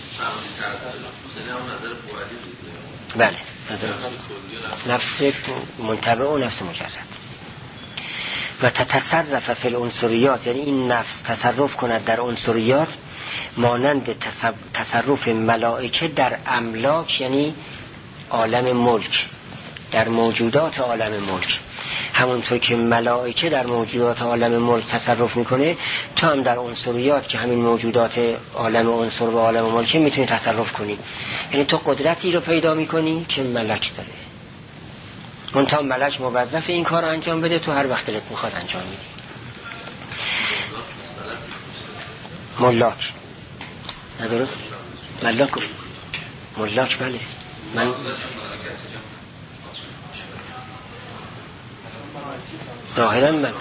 بله، نفس منتبع و نفس مجرد. و تتصرف فی العنصریات، یعنی این نفس تصرف کند در عنصریات مانند تصرف ملائکه در املاک، یعنی عالم ملک، در موجودات عالم ملک. همونطور که ملائکه در موجودات عالم ملک تصرف میکنه، تو هم در عنصریات که همین موجودات عالم عنصر و عالم ملک میتونی تصرف کنی. یعنی تو قدرتی رو پیدا میکنی که ملک داره، اون تا ملک موظف این کار انجام بده، تو هر وقت دلت میخواد انجام میدی. ملاک ندارست؟ ملاک بله. من ظاهرا من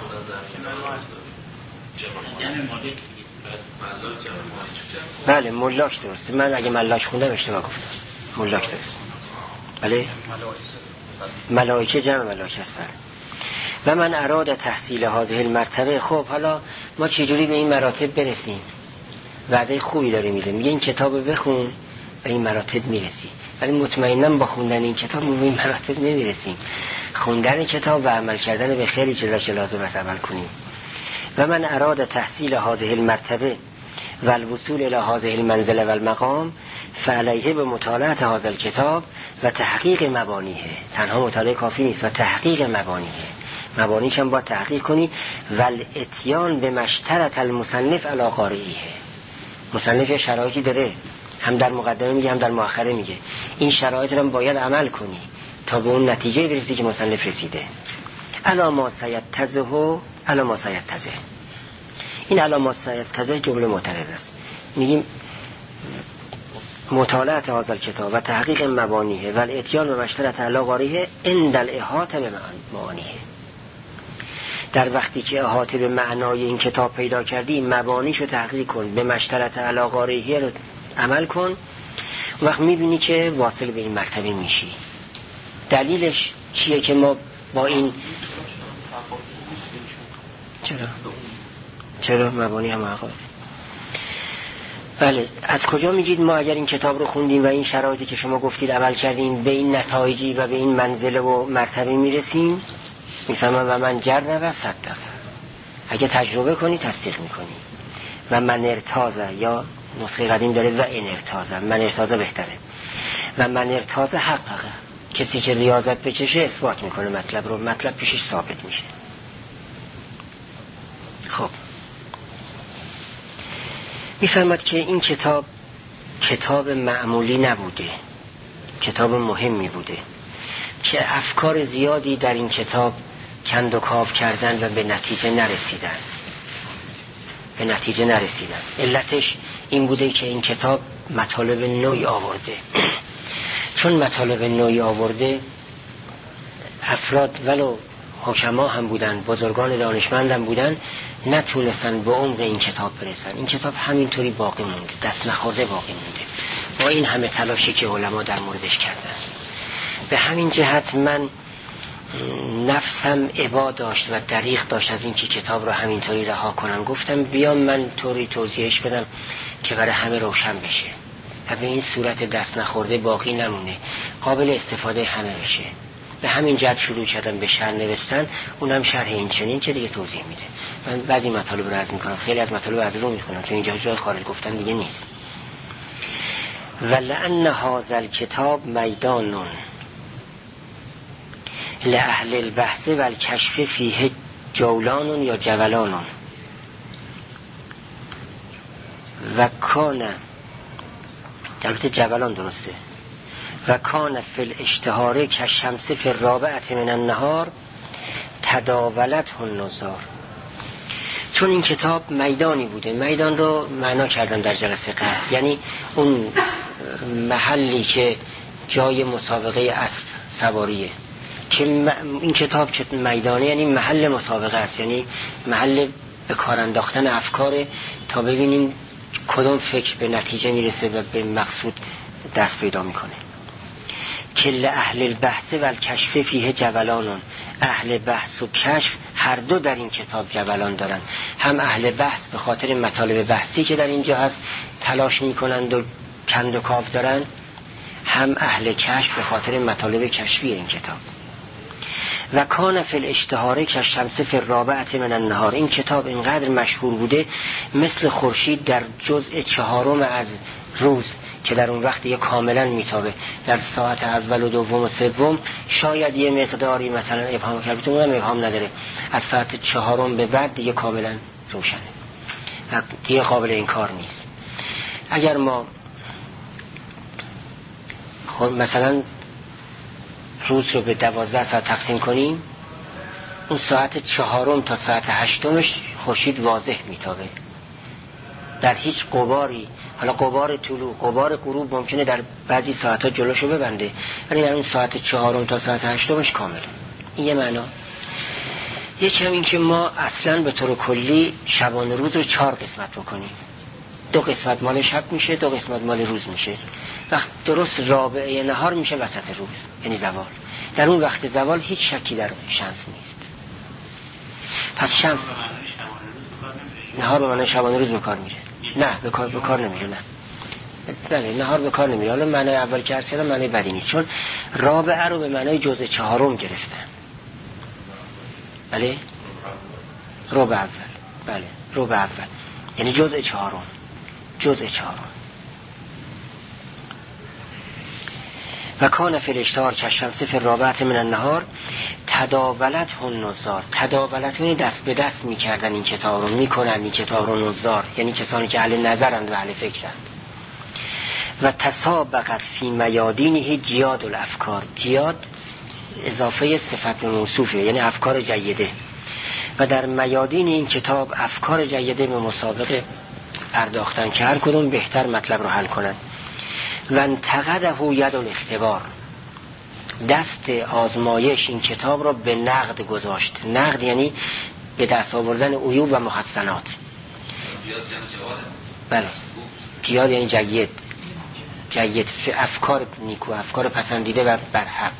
بله ملاک درسته. من اگه ملاک خوندم اشتباه گفتم. ملاک درست. بله ملائکه جمع ملاک است. بله. و من اراد تحصیل هذه المرتبه. خب حالا ما چجوری به این مراتب برسیم؟ وعده خوبی داره میده، میگه این کتاب بخون به این مراتب میرسی، ولی مطمئناً با خوندن این کتاب به این مراتب نمیرسیم. خوندن کتاب و عمل کردن به خیلی چیزا که لازم است عمل کنیم. و من اراد تحصیل هذه المرتبه و الوصول الى هذه المنزله و المقام فعلیه به مطالعه هذا الکتاب و تحقیق مبانیه. تنها مطالعه کافی نیست، و تحقیق مبانیش هم باید تحقیق کنی. و الاتیان به مشترط المصنف علی قارئیه. مصنف شرایطی داره، هم در مقدمه میگه هم در مؤخره میگه این شرایط رو باید عمل کنی تا به اون نتیجه برسی که مصنف رسیده. الا ما سیتزه این الا ما سیتزه جمله معترض است. میگیم مطالعه هذا الکتاب و تحقیق مبانیه و الاتیان و مشترط علی قارئیه عند الاحاطه به معانیه. در وقتی که احاطه به معنای این کتاب پیدا کردی، مبانیشو تحقیق کن، به مشترط علی قارئیه رو عمل کن، وقت میبینی که واصل به این مرتبه میشی. دلیلش چیه که ما با این چرا مبانی هم عقاید؟ بله. از کجا میگید ما اگر این کتاب رو خوندیم و این شرایطی که شما گفتید عمل کردیم به این نتایجی و به این منزله و مرتبه میرسیم؟ میفهمم و من جرب و صدق. اگه تجربه کنی تصدیق میکنی. و من ارتازه، یا نسخه قدیم داره و این ارتازه، من ارتازه بهتره. و من ارتازه حققه، کسی که ریاضت بکشه اثبات میکنه مطلب رو، مطلب پیشش ثابت میشه. خب میفهمد که این کتاب معمولی نبوده، کتاب مهمی بوده که افکار زیادی در این کتاب کند و کاو کردن و به نتیجه نرسیدن. علتش این بوده که این کتاب مطالب نوعی آورده. چون مطالب نوعی آورده، افراد ولو حکما هم بودن، بزرگان دانشمند هم بودن، نتونستن به عمق این کتاب برسن. این کتاب همینطوری باقی مونده، دست نخورده باقی مونده، با این همه تلاشی که علما در موردش کردن. به همین جهت من نفسم ابا داشت و دریغ داشت از این که کتاب رو همینطوری رها کنم. گفتم بیام من طوری توضیحش بدم که برای همه روشن بشه و به این صورت دست نخورده باقی نمونه، قابل استفاده همه بشه. به همین جهت شروع کردم به شرح نوشتن، اونم شرح این چنین که دیگه توضیح میده. من بعضی مطالب رو عرض میکنم، خیلی از مطالب از رو میخونم چون اینجا جای خارج گفتن دیگه نیست. ولأن هذا الكتاب میدان لأهل البحث والکشف فیه جولان یا جولان و کان، البته جولان درسته، و کان فی الاشتهار کالشمس فی الرابعه من النهار تداولته النظار. چون این کتاب میدانی بوده، میدان رو معنا کردم در جلسه قبل، یعنی اون محلی که جای مسابقه اسب سواریه، که این کتاب که میدانه یعنی محل مسابقه است، یعنی محل به کار انداختن افکار تا ببینیم کدوم فکر به نتیجه میرسه و به مقصود دست پیدا میکنه. کل اهل البحث و الکشف فیه جولانون، اهل بحث و کشف هر دو در این کتاب جولان دارن. هم اهل بحث به خاطر مطالب بحثی که در اینجا هست تلاش میکنند و کند و کاف دارن، هم اهل کشف به خاطر مطالب کشفی این کتاب. و کان فی الاشتهار کالشمس فی الرابعه من النهار، این کتاب اینقدر مشهور بوده مثل خورشید در جزء 4 از روز که در اون وقت یه کاملا میتابه. در ساعت اول و دوم و سوم شاید یه مقداری مثلا ابهام کرده، اونم ابهام نداره. از ساعت 4 به بعد دیگه کاملا روشنه، دیگه قابل انکار نیست. اگر ما خب مثلا روز رو به 12 ساعت تقسیم کنیم، اون ساعت 4 تا ساعت 8 خورشید واضح میتابه، در هیچ غباری. حالا غبار طلوع، غبار غروب ممکنه در بعضی ساعت‌ها جلوشو ببنده، ولی در اون ساعت 4 تا ساعت 8 کامل. این یه معنا. یکم این که ما اصلا به طور کلی شبانه روز رو 4 قسمت بکنیم، 2 قسمت مال شب میشه، 2 قسمت مال روز میشه. وقت درست رابعه نهار میشه وسط روز، یعنی زوال. در اون وقت زوال هیچ شکی در شمس نیست. پس شمس نهار به معنی شبانه روز به کار میره؟ نه، به کار نمیره. نه بله، نهار به کار نمیره. حالا معنی اول که عرض کردم معنی بدی نیست، چون رابعه رو به معنی جزء 4 گرفتن. بله، ربع اول. بله، ربع اول یعنی جزء 4. و کان فی الاشتهار کالشمس فی الرابعه من النهار تداولت النظار. تداولت یعنی دست به دست میکردن این کتاب رو، میکنن این کتاب رو نظار، یعنی کسانی که اهل نظرند و اهل فکرند. و تسابقت فی میادینه جیاد الافکار. جیاد اضافه صفت به موصوفه، یعنی افکار جیده. و در میادین این کتاب افکار جیده به مسابقه پرداختن که هر کدوم بهتر مطلب رو حل کنن. و انتقده ید الاختبار، دست آزمایش این کتاب را به نقد گذاشت. نقد یعنی به دست آوردن عیوب و محسنات. بله، جیاد یعنی جید افکار نیکو، افکار پسندیده و برحق.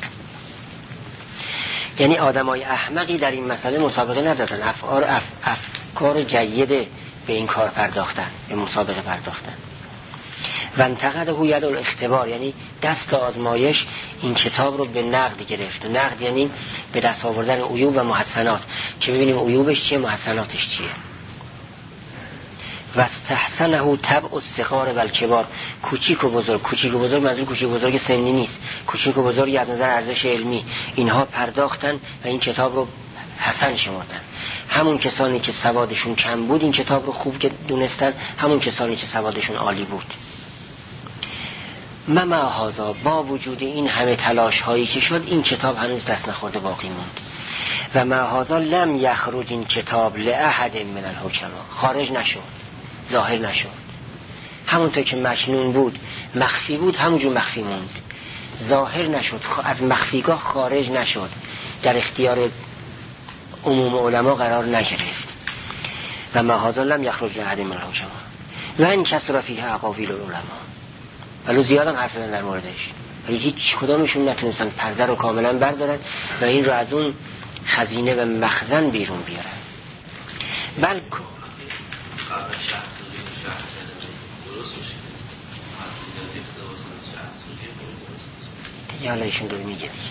یعنی آدمای احمقی در این مسئله مسابقه ندادن، افکار جیده به این کار پرداختن، به مسابقه پرداختن. و انتقده ید الاختبار یعنی دست آزمایش این کتاب رو به نقد گرفت. نقد یعنی به دست آوردن عیوب و محسنات، که ببینیم عیوبش چیه، محسناتش چیه. و استحسنه طبع الصغار و الکبار، کوچیک و بزرگ. کوچیک و بزرگ منظور کوچیک و بزرگ سنی نیست، کوچیک و بزرگ از نظر ارزش علمی. اینها پرداختن و این کتاب رو حسن شمردن. همون کسانی که سوادشون کم بود این کتاب رو خوب دونستن، همون کسانی که سوادشون عالی بود. مما هذا، با وجود این همه تلاش هایی که شد این کتاب هنوز دست نخورده باقی موند. و ما هذا لم یخرج این کتاب لاحد من الحکما، خارج نشد، ظاهر نشد. همونطور که مکنون بود، مخفی بود، همونجور مخفی موند، ظاهر نشد، از مخفیگاه خارج نشد، در اختیار عموم علما قرار نگرفت. و ما هذا لم یخرج لاحد من الحکما و ان کثر فیه اقاویل العلما. ولو زیادم حرف زدن در موردش، ولی هیچ کدامشون نتونستن پرده رو کاملا بردارن و این رو از اون خزینه و مخزن بیرون بیارن. بلکه دیگه حالا ایشون داره میگه دیگه.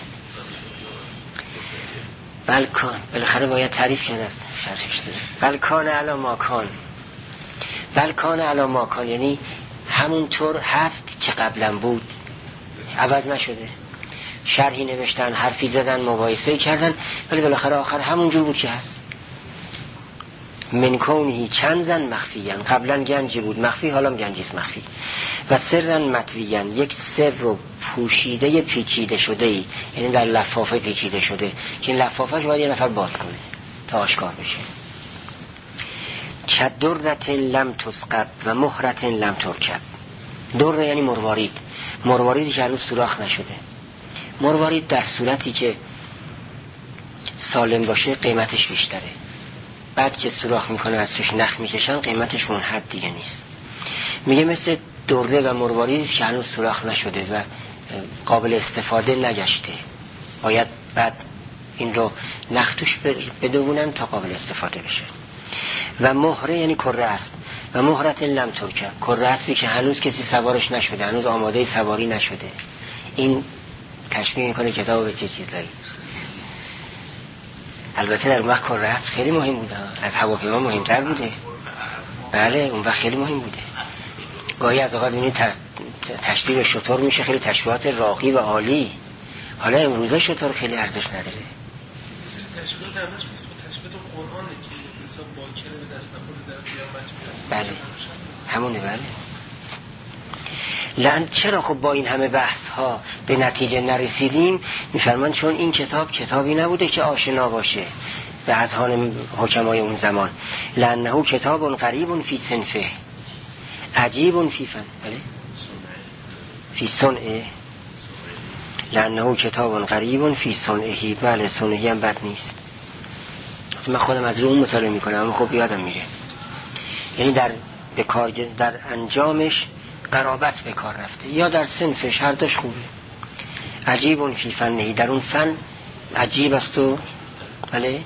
بلکان بالاخره باید تعریف کنه است شرحش داره. بلکان علی ما کان، بلکان علی ما کان یعنی همونطور هست که قبلا بود، عوض نشده. شرحی نوشتن، حرفی زدن، مباحثه کردن، ولی بالاخره آخر همونجور بود که هست. من کونهی کنزن مخفیان، قبلا گنجی بود مخفی، حالا گنجیست مخفی. و سرن مطویان، یک سر رو پوشیده پیچیده شده ای، یعنی در لفافه پیچیده شده که این لفافهش باید یه نفر باز کنه تا آشکار بشه. کدرت لم تسقب و مهرت لم ترکب. در یعنی مروارید، مرواریدی که هنوز سوراخ نشده. مروارید در صورتی که سالم باشه قیمتش بیشتره، بعد که سوراخ میکنه از توش نخ میکشن قیمتش اون حد دیگه نیست. میگه مثل درده و مرواریدی که هنوز سوراخ نشده و قابل استفاده نگشته، باید بعد این رو نختوش بدونن تا قابل استفاده بشه. و مهره یعنی کره اسب و مهرت لم ترکب، کره اسبی که هنوز کسی سوارش نشده، هنوز آماده سواری نشده. این تشبیه میکنه کتاب به چه چیزایی. البته در اون وقت کره اسب خیلی مهم بوده، از هواپیما مهمتر بوده. بله اون وقت خیلی مهم بوده. گاهی از اوقات این تشبیه به شتر میشه خیلی تشبیهات راقی و عالی. حالا امروزه شتر خیلی ارزش نداره. تشبیه قبلش مثل تشبیه قرآنه که انسان باکره به دست نخورده در قیامت میاد. بله همونه. بله لعن چرا خب با این همه بحث ها به نتیجه نرسیدیم؟ میفرمان چون این کتاب کتابی نبوده که آشنا باشه به اذهان حکمای اون زمان. لانه کتاب غریب فی صنفه عجیب فی فن، بله فی صنعه. لانه کتاب غریب فی صنعه، بله صنعه هم بد نیست. من خودم از رو اون مطالعه میکنم اما خب یادم میره. یعنی در انجامش قرابت به کار رفته یا در صنفش، هر دوش خوبه. عجیب فی فنه، در اون فن عجیب است. و بله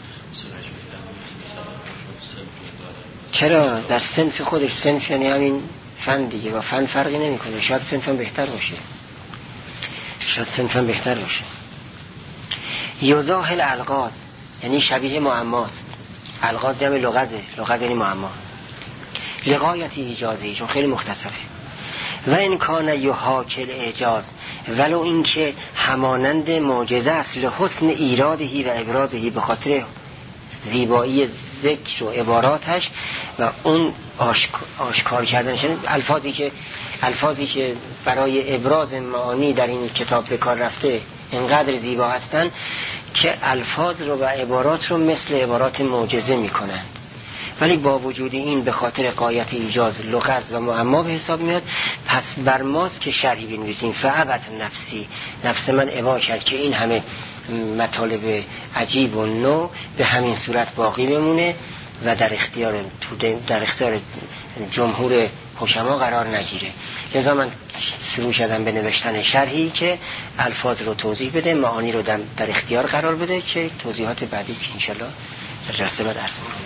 چرا در صنف خودش، صنف یعنی همین فن دیگه، با فن فرقی نمیکنه. شاید صنفم بهتر باشه، شاید صنفم بهتر باشه. یزاحل الغاز یعنی شبیه معماست. الغاز یعنی لغزه، لغز یعنی معما. لغایتی اجازهی چون خیلی مختصره. و این کان یحاکل اعجاز، ولو این که همانند معجزه است، لحسن ایرادهی و ابرازهی، به خاطر زیبایی ذکر و عباراتش و اون آشکار کردنش. الفاظی که برای ابراز معانی در این کتاب به کار رفته اینقدر زیبا هستن که الفاظ رو و عبارات رو مثل عبارات معجزه میکنند، ولی با وجود این به خاطر غایت ایجاز لغز و معما به حساب میاد. پس بر ماست که شرحی بنویسیم. فعبت نفسی، نفس من ابا کرد که این همه مطالب عجیب و نو به همین صورت باقی بمونه و در اختیار جمهور حکما قرار نگیره. لذا من شروع کردم به نوشتن شرحی که الفاظ رو توضیح بده، معانی رو در اختیار قرار بده، که توضیحات بعدی که انشالله در جلسه بعد عرض می‌کنم.